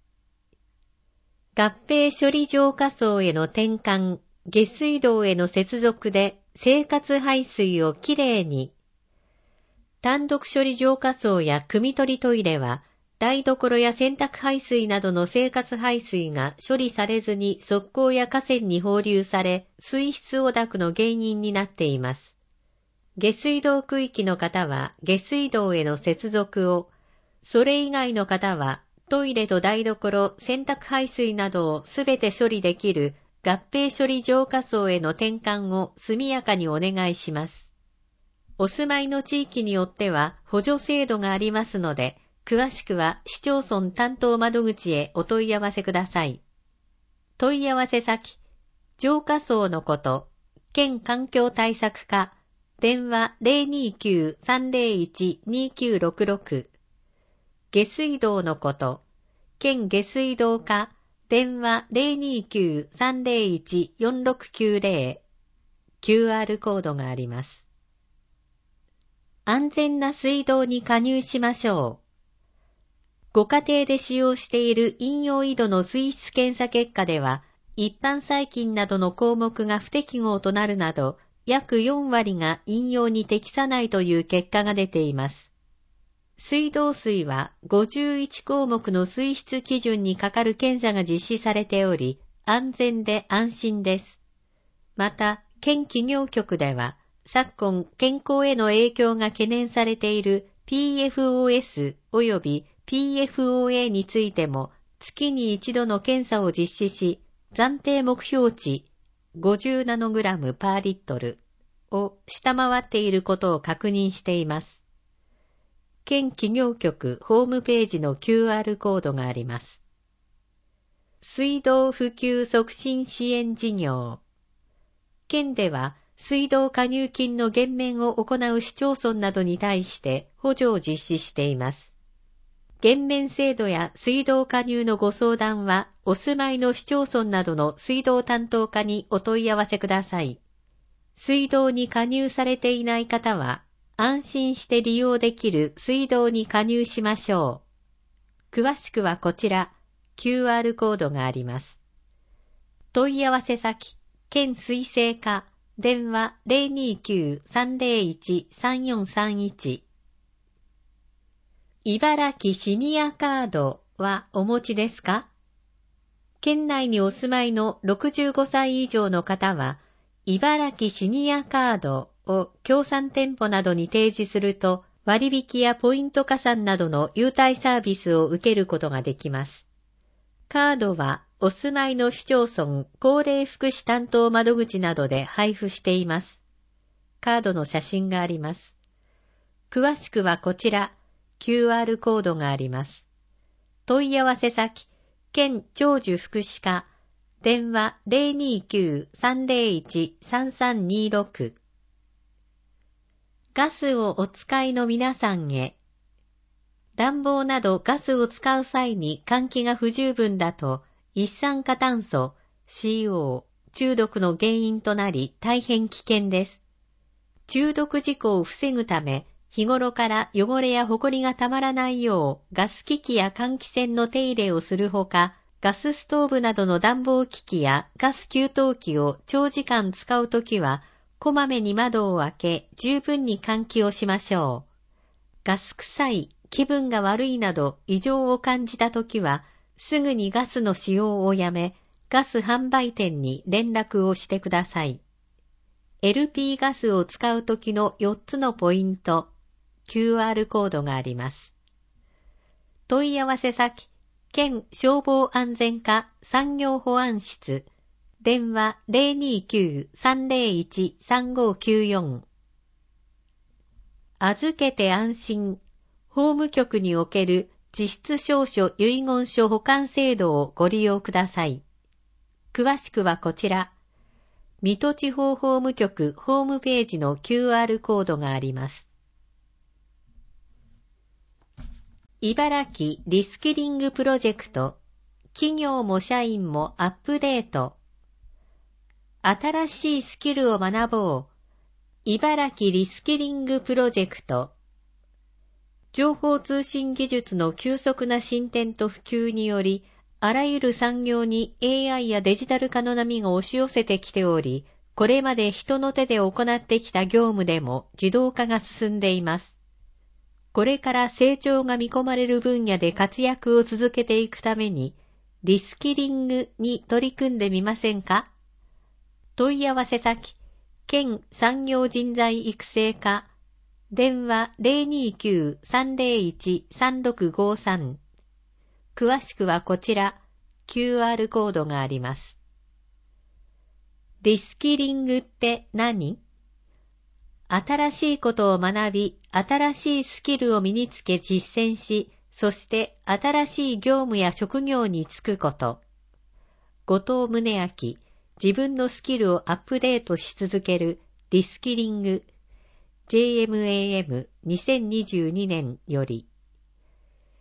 合併処理浄化槽への転換、下水道への接続で生活排水をきれいに。単独処理浄化槽や汲み取りトイレは、台所や洗濯排水などの生活排水が処理されずに側溝や河川に放流され、水質汚濁の原因になっています。下水道区域の方は下水道への接続を、それ以外の方はトイレと台所、洗濯排水などをすべて処理できる合併処理浄化槽への転換を速やかにお願いします。お住まいの地域によっては補助制度がありますので、詳しくは市町村担当窓口へお問い合わせください。問い合わせ先、浄化槽のこと、県環境対策課、電話 ゼロにきゅう さんゼロいち にきゅうろくろく、下水道のこと、県下水道課、 電話 ゼロにきゅう さんゼロいち よんろくきゅうゼロ、キューアール コードがあります。安全な水道に加入しましょう。ご家庭で使用している飲用井戸の水質検査結果では、一般細菌などの項目が不適合となるなど、約よんわりが飲用に適さないという結果が出ています。水道水はごじゅういちこうもくの水質基準にかかる検査が実施されており、安全で安心です。また、県企業局では、昨今健康への影響が懸念されている ピーエフオーエス 及び ピーエフオーエー についても月に一度の検査を実施し、暫定目標値 ごじゅうナノグラム パーリットルを下回っていることを確認しています。県企業局ホームページの キューアール コードがあります。水道普及促進支援事業。県では水道加入金の減免を行う市町村などに対して補助を実施しています。減免制度や水道加入のご相談はお住まいの市町村などの水道担当課にお問い合わせください。水道に加入されていない方は安心して利用できる水道に加入しましょう。詳しくはこちら キューアール コードがあります。問い合わせ先、県水生課、電話 ゼロにきゅう さんゼロいち さんよんさんいち。茨城シニアカードはお持ちですか？県内にお住まいのろくじゅうごさい以上の方は、茨城シニアカードを協賛店舗などに提示すると、割引やポイント加算などの優待サービスを受けることができます。カードはお住まいの市町村高齢福祉担当窓口などで配布しています。カードの写真があります。詳しくはこちら、キューアール コードがあります。問い合わせ先、県長寿福祉課、電話 ゼロにきゅう さんゼロいち さんさんにろく。ガスをお使いの皆さんへ。暖房などガスを使う際に換気が不十分だと、一酸化炭素 シーオー 中毒の原因となり大変危険です。中毒事故を防ぐため、日頃から汚れやほこりがたまらないようガス機器や換気扇の手入れをするほか、ガスストーブなどの暖房機器やガス給湯器を長時間使うときは、こまめに窓を開け十分に換気をしましょう。ガス臭い、気分が悪いなど異常を感じたときは、すぐにガスの使用をやめ、ガス販売店に連絡をしてください。エルピー ガスを使うときのよっつのポイント、キューアール コードがあります。問い合わせ先、県消防安全課産業保安室、電話 ゼロにきゅう さんゼロいち さんごきゅうよん。預けて安心、法務局における自筆証書遺言書保管制度をご利用ください。詳しくはこちら、水戸地方法務局ホームページの キューアール コードがあります。茨城リスキリングプロジェクト、企業も社員もアップデート。新しいスキルを学ぼう。茨城リスキリングプロジェクト。情報通信技術の急速な進展と普及により、あらゆる産業に エーアイ やデジタル化の波が押し寄せてきており、これまで人の手で行ってきた業務でも自動化が進んでいます。これから成長が見込まれる分野で活躍を続けていくために、リスキリングに取り組んでみませんか？問い合わせ先、県産業人材育成課、電話 ゼロにきゅう さんゼロいち さんろくごさん。詳しくはこちら、キューアール コードがあります。リスキリングって何？新しいことを学び、新しいスキルを身につけ実践し、そして新しい業務や職業に就くこと。後藤宗明、自分のスキルをアップデートし続けるリスキリング ジェーエムエーエムにせんにじゅうに 年より。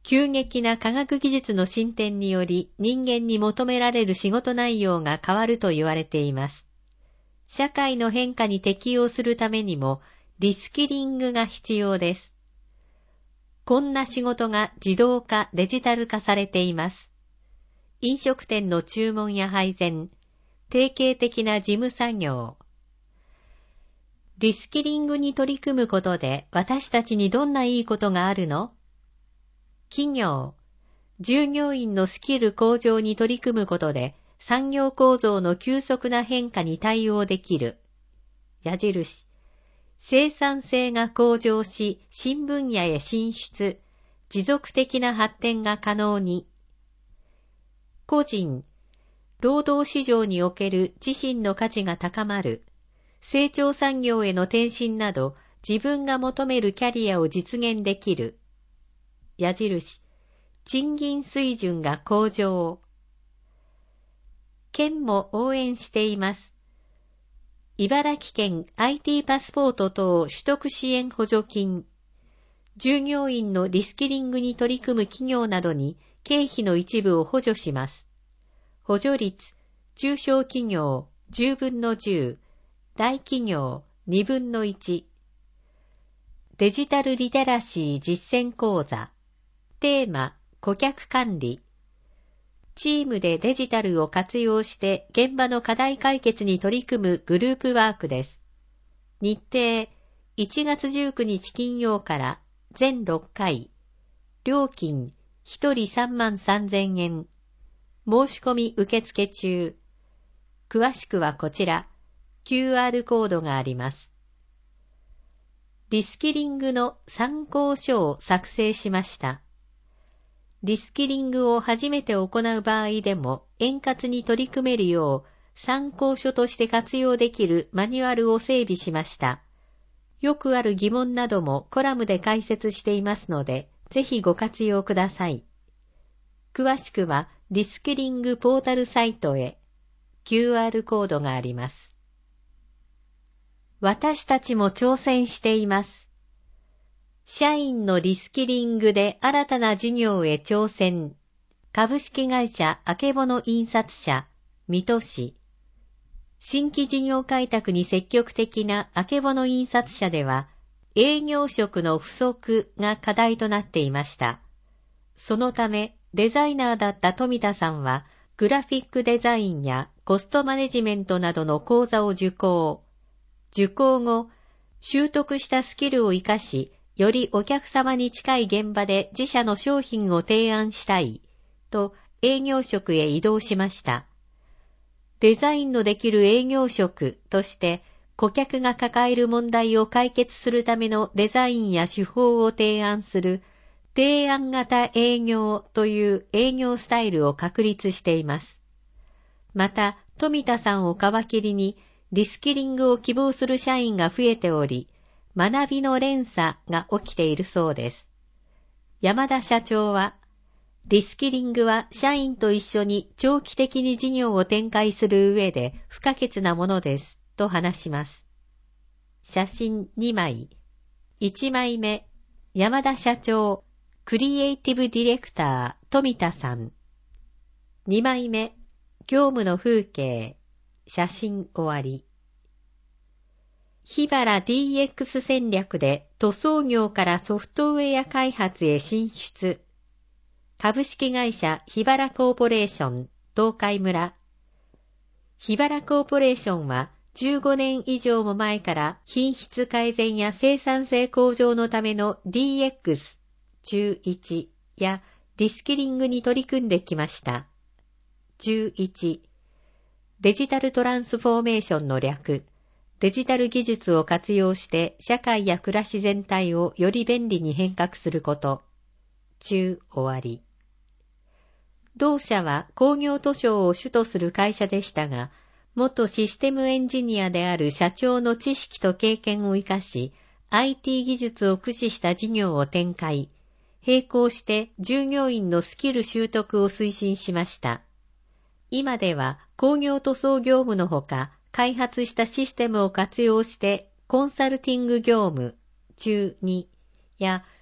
急激な科学技術の進展により人間に求められる仕事内容が変わると言われています。社会の変化に適応するためにもリスキリングが必要です。こんな仕事が自動化、デジタル化されています。飲食店の注文や配膳、定型的な事務作業。リスキリングに取り組むことで私たちにどんないいことがあるの？企業、従業員のスキル向上に取り組むことで産業構造の急速な変化に対応できる。矢印。生産性が向上し、新分野へ進出、持続的な発展が可能に。個人、労働市場における自身の価値が高まる。成長産業への転身など、自分が求めるキャリアを実現できる。矢印。賃金水準が向上。県も応援しています。茨城県 アイティー パスポート等取得支援補助金。従業員のリスキリングに取り組む企業などに経費の一部を補助します。補助率、中小企業じゅうぶんのじゅう、大企業にぶんのいち。デジタルリテラシー実践講座。テーマ、顧客管理。チームでデジタルを活用して現場の課題解決に取り組むグループワークです。日程、いちがつじゅうくにち金曜から全ろっかい。料金、ひとりさんまんさんぜんえん。申し込み受付中。詳しくはこちら、キューアール コードがあります。リスキリングの参考書を作成しました。リスキリングを初めて行う場合でも円滑に取り組めるよう参考書として活用できるマニュアルを整備しました。よくある疑問などもコラムで解説していますので、ぜひご活用ください。詳しくはリスキリングポータルサイトへ キューアール コードがあります。私たちも挑戦しています。社員のリスキリングで新たな事業へ挑戦。株式会社あけぼの印刷社、水戸市。新規事業開拓に積極的なあけぼの印刷社では、営業職の不足が課題となっていました。そのため、デザイナーだった富田さんは、グラフィックデザインやコストマネジメントなどの講座を受講。受講後、習得したスキルを活かし、よりお客様に近い現場で自社の商品を提案したい、と営業職へ移動しました。デザインのできる営業職として、顧客が抱える問題を解決するためのデザインや手法を提案する、提案型営業という営業スタイルを確立しています。また、富田さんを皮切りに、リスキリングを希望する社員が増えており、学びの連鎖が起きているそうです。山田社長は、リスキリングは社員と一緒に長期的に事業を展開する上で不可欠なものです、と話します。写真にまい。いちまいめ、山田社長、クリエイティブディレクター、富田さん。にまいめ、業務の風景、写真終わり。桧原 ディーエックス 戦略で塗装業からソフトウェア開発へ進出。株式会社桧原コーポレーション東海村。桧原コーポレーションはじゅうごねん以上も前から品質改善や生産性向上のための ディーエックス じゅういちやリスキリングに取り組んできました。じゅういち、デジタルトランスフォーメーションの略。デジタル技術を活用して社会や暮らし全体をより便利に変革すること。中終わり。同社は工業図書を主とする会社でしたが、元システムエンジニアである社長の知識と経験を生かし、アイティー 技術を駆使した事業を展開。並行して従業員のスキル習得を推進しました。今では工業塗装業務のほか、開発したシステムを活用してコンサルティング業務中にや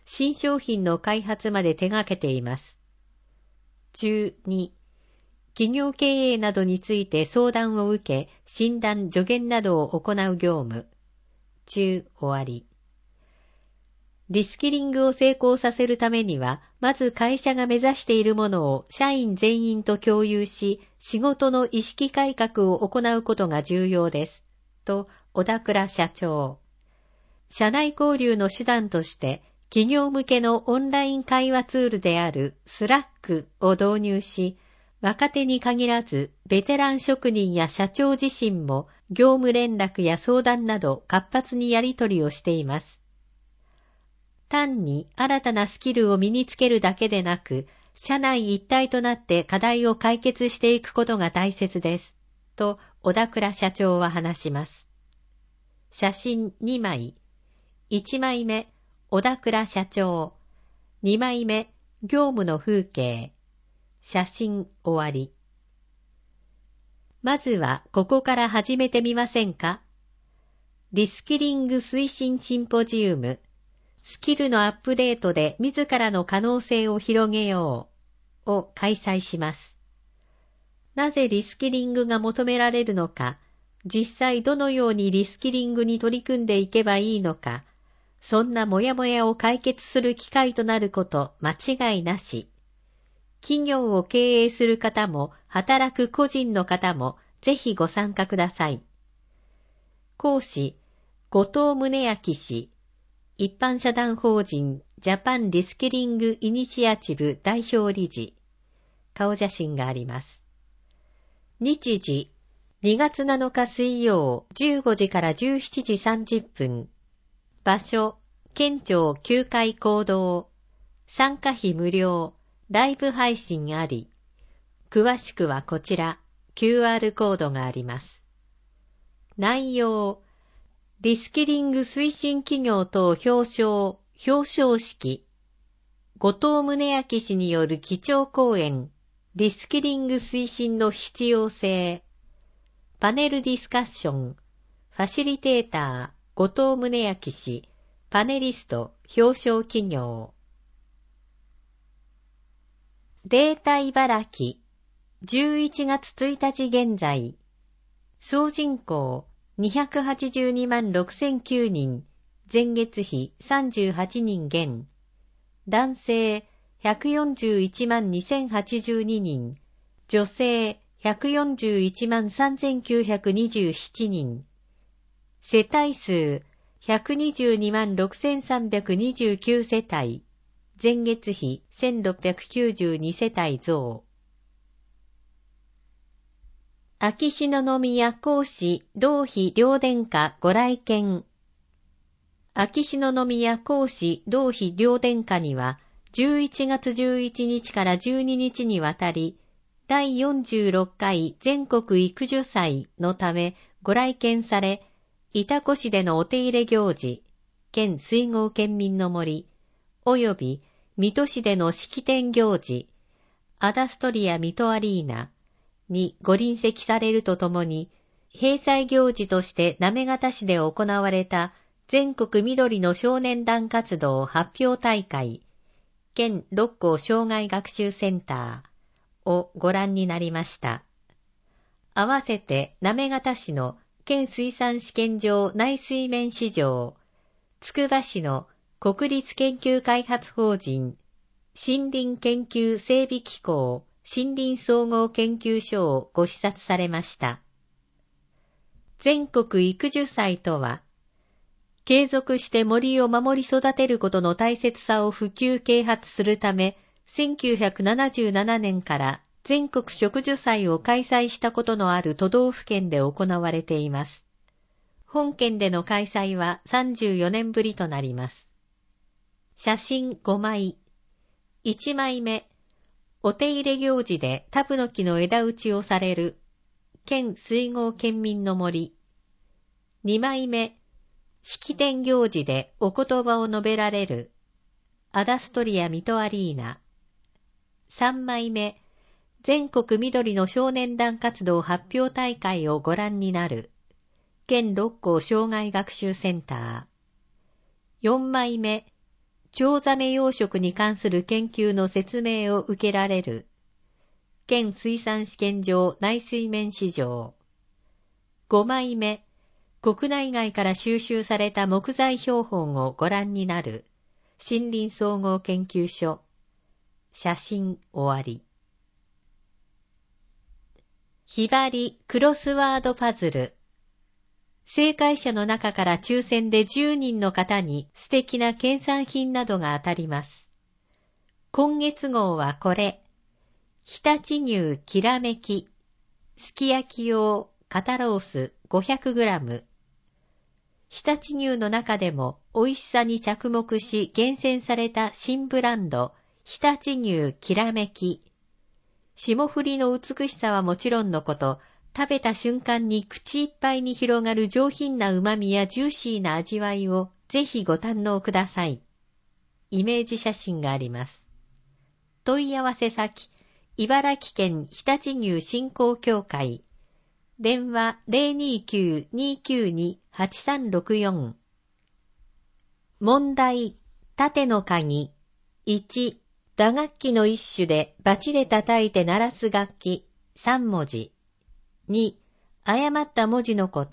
新商品の開発まで手掛けています。じゅうに、企業経営などについて相談を受け、診断・助言などを行う業務。じゅう終わり。リスキリングを成功させるためには、まず会社が目指しているものを社員全員と共有し、仕事の意識改革を行うことが重要です。と、小田倉社長。社内交流の手段として、企業向けのオンライン会話ツールであるスラックを導入し、若手に限らず、ベテラン職人や社長自身も業務連絡や相談など活発にやり取りをしています。単に新たなスキルを身につけるだけでなく、社内一体となって課題を解決していくことが大切です。と、小田倉社長は話します。写真にまい。いちまいめ、小田倉社長。にまいめ、業務の風景。写真終わり。まずはここから始めてみませんか？リスキリング推進シンポジウム。スキルのアップデートで自らの可能性を広げようを開催します。なぜリスキリングが求められるのか、実際どのようにリスキリングに取り組んでいけばいいのか、そんなモヤモヤを解決する機会となること間違いなし。企業を経営する方も働く個人の方もぜひご参加ください。講師、後藤宗明氏、一般社団法人ジャパンリスキリングイニシアチブ代表理事。顔写真があります。日時、にがつなのか水曜じゅうごじからじゅうしちじさんじゅっぷん。場所、県庁きゅうかい講堂。参加費無料。ライブ配信あり。詳しくはこちら、キューアール コードがあります。内容、リスキリング推進企業等表彰、表彰式。後藤宗明氏による基調講演、リスキリング推進の必要性。パネルディスカッション、ファシリテーター、後藤宗明氏、パネリスト、表彰企業。データ茨城、じゅういちがつついたち現在、総人口にひゃくはちじゅうにまんろくせんきゅうにん、前月比さんじゅうはちにん減、男性ひゃくよんじゅういちまんにせんはちじゅうににん、女性ひゃくよんじゅういちまんさんぜんきゅうひゃくにじゅうななにん、世帯数ひゃくにじゅうにまんろくせんさんびゃくにじゅうきゅう世帯、前月比せんろっぴゃくきゅうじゅうに世帯増。秋篠宮皇嗣同妃両殿下ご来県。秋篠宮皇嗣同妃両殿下には、じゅういちがつじゅういちにちからじゅうににちにわたり、だいよんじゅうろっかい全国育樹祭のためご来県され、潮来市でのお手入れ行事、県水郷県民の森、および水戸市での式典行事、アダストリア水戸アリーナにご臨席されるとともに、閉祭行事として行方市で行われた全国緑の少年団活動発表大会、県六甲障害学習センターをご覧になりました。合わせて行方市の県水産試験場内水面市場、つくば市の国立研究開発法人森林研究整備機構森林総合研究所をご視察されました。全国育樹祭とは、継続して森を守り育てることの大切さを普及啓発するため、せんきゅうひゃくななじゅうななねんから全国植樹祭を開催したことのある都道府県で行われています。本県での開催はさんじゅうよねんぶりとなります。写真ごまい。いちまいめ、お手入れ行事でタブノキの枝打ちをされる、県水郷県民の森。にまいめ、式典行事でお言葉を述べられる、アダストリア水戸アリーナ。さんまいめ、全国緑の少年団活動発表大会をご覧になる、県六甲障害学習センター。よんまいめ、 チョウザメ養殖に関する研究の説明を受けられる。県水産試験場内水面市場。ごまいめ、国内外から収集された木材標本をご覧になる。森林総合研究所。写真終わり。ひばりクロスワードパズル。正解者の中から抽選でじゅうにんの方に素敵な県産品などが当たります。今月号はこれ。常陸牛きらめき。すき焼き用肩ロース ごひゃくグラム。常陸牛の中でも美味しさに着目し厳選された新ブランド、常陸牛きらめき。霜降りの美しさはもちろんのこと、食べた瞬間に口いっぱいに広がる上品な旨味やジューシーな味わいをぜひご堪能ください。イメージ写真があります。問い合わせ先、茨城県常陸牛振興協会。電話 ゼロにきゅう にきゅうに はちさんろくよん。問題、縦の鍵。いち、打楽器の一種でバチで叩いて鳴らす楽器、さん文字。に、誤った文字のこと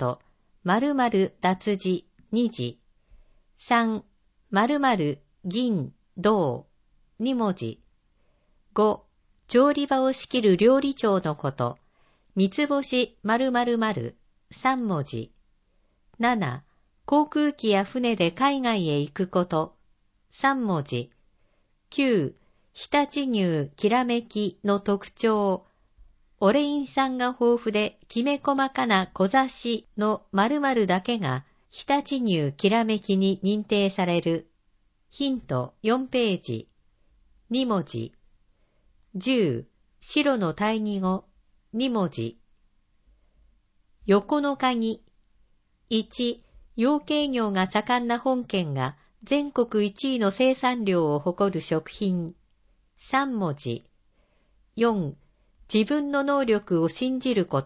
、〇〇脱字、に字。さん、〇〇銀、銅、に文字。ご、調理場を仕切る料理長のこと、三つ星〇〇〇、さん文字。なな、航空機や船で海外へ行くこと、さん文字。きゅう、常陸牛きらめきの特徴、オレイン酸が豊富できめ細かな小刺しの〇〇だけが常陸牛きらめきに認定される。ヒントよんページ。に文字。じゅう、白の対義語、に文字。横の鍵。いち、養鶏業が盛んな本県が全国いちいの生産量を誇る食品。さん文字。よん、自分の能力を信じること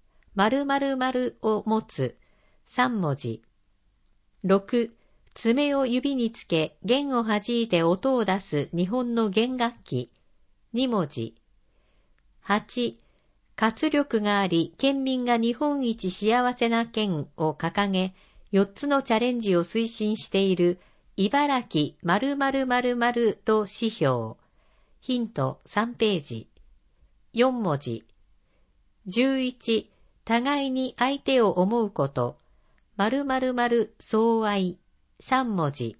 。〇〇〇を持つ。さん文字。ろく、爪を指につけ弦を弾いて音を出す日本の弦楽器。に文字。はち、活力があり県民が日本一幸せな県を掲げ、よっつのチャレンジを推進している茨城〇〇〇〇と指標。ヒントさんページ。よん文字。じゅういち、互いに相手を思うこと。〇〇〇相愛。さん文字。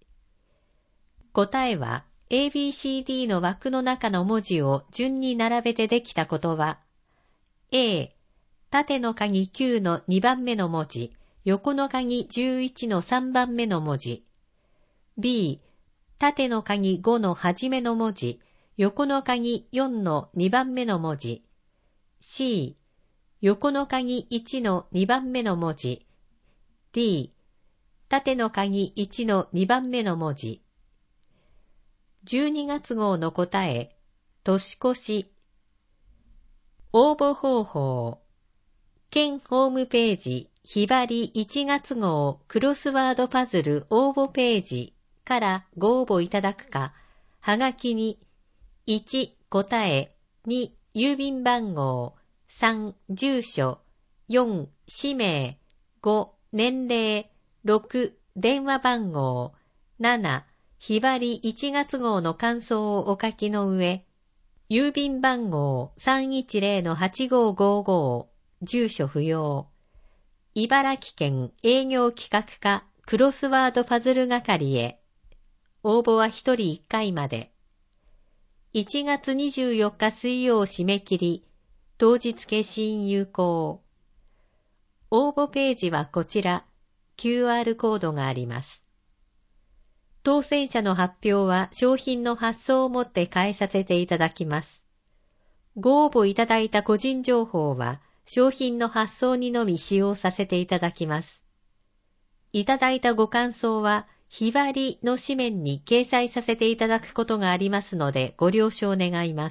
答えは エービーシーディー の枠の中の文字を順に並べてできた言葉。A、縦の鍵きゅうのにばんめの文字、横の鍵じゅういちのさんばんめの文字。B、縦の鍵ごの初めの文字、横の鍵よんのにばんめの文字。C、横の鍵いちのにばんめの文字。D、縦の鍵いちのにばんめの文字。じゅうにがつ号の答え、年越し。応募方法。県ホームページ、ひばりいちがつ号クロスワードパズル応募ページからご応募いただくか、はがきにいち答え、に郵便番号、さん住所、よん氏名、ご年齢、ろく電話番号、ななひばりいちがつ号の感想をお書きの上、郵便番号 さんいちゼロのはちごごご、住所不要。茨城県営業企画課クロスワードパズル係へ。応募はひとりいっかいまで。いちがつにじゅうよっか水曜締め切り、当日消印有効。応募ページはこちら、キューアール コードがあります。当選者の発表は商品の発送をもって返させていただきます。ご応募いただいた個人情報は商品の発送にのみ使用させていただきます。いただいたご感想はひばりの紙面に掲載させていただくことがありますのでご了承願います。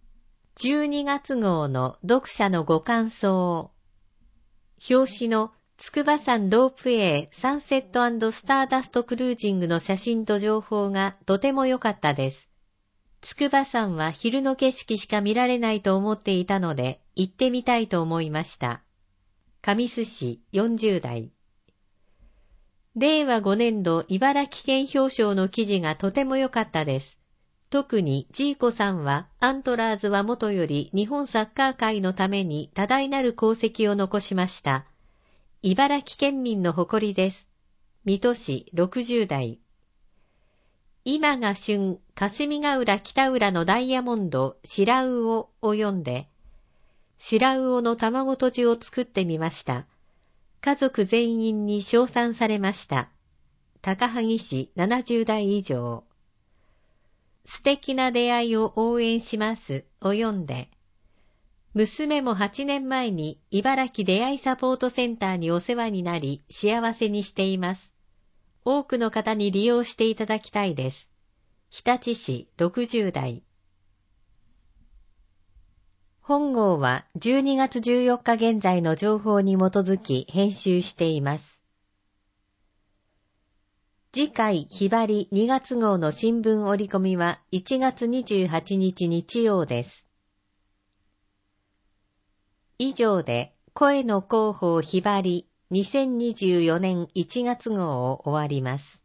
じゅうにがつ号の読者のご感想。表紙の筑波山ロープウェイサンセット&スターダストクルージングの写真と情報がとても良かったです。筑波山は昼の景色しか見られないと思っていたので行ってみたいと思いました。神栖市よんじゅう代。れいわごねんど茨城県表彰の記事がとても良かったです。特にジーコさんはアントラーズはもとより日本サッカー界のために多大なる功績を残しました。茨城県民の誇りです。水戸市ろくじゅう代。今が旬、霞ヶ浦北浦のダイヤモンド白魚を読んで、白魚の卵とじを作ってみました。家族全員に称賛されました。高萩市ななじゅう代以上。素敵な出会いを応援しますを読んで、娘もはちねんまえに茨城出会いサポートセンターにお世話になり幸せにしています。多くの方に利用していただきたいです。日立市ろくじゅう代。本号はじゅうにがつじゅうよっか現在の情報に基づき編集しています。次回ひばりにがつ号の新聞折り込みはいちがつにじゅうはちにち日曜です。以上で声の広報ひばりにせんにじゅうよねんいちがつ号を終わります。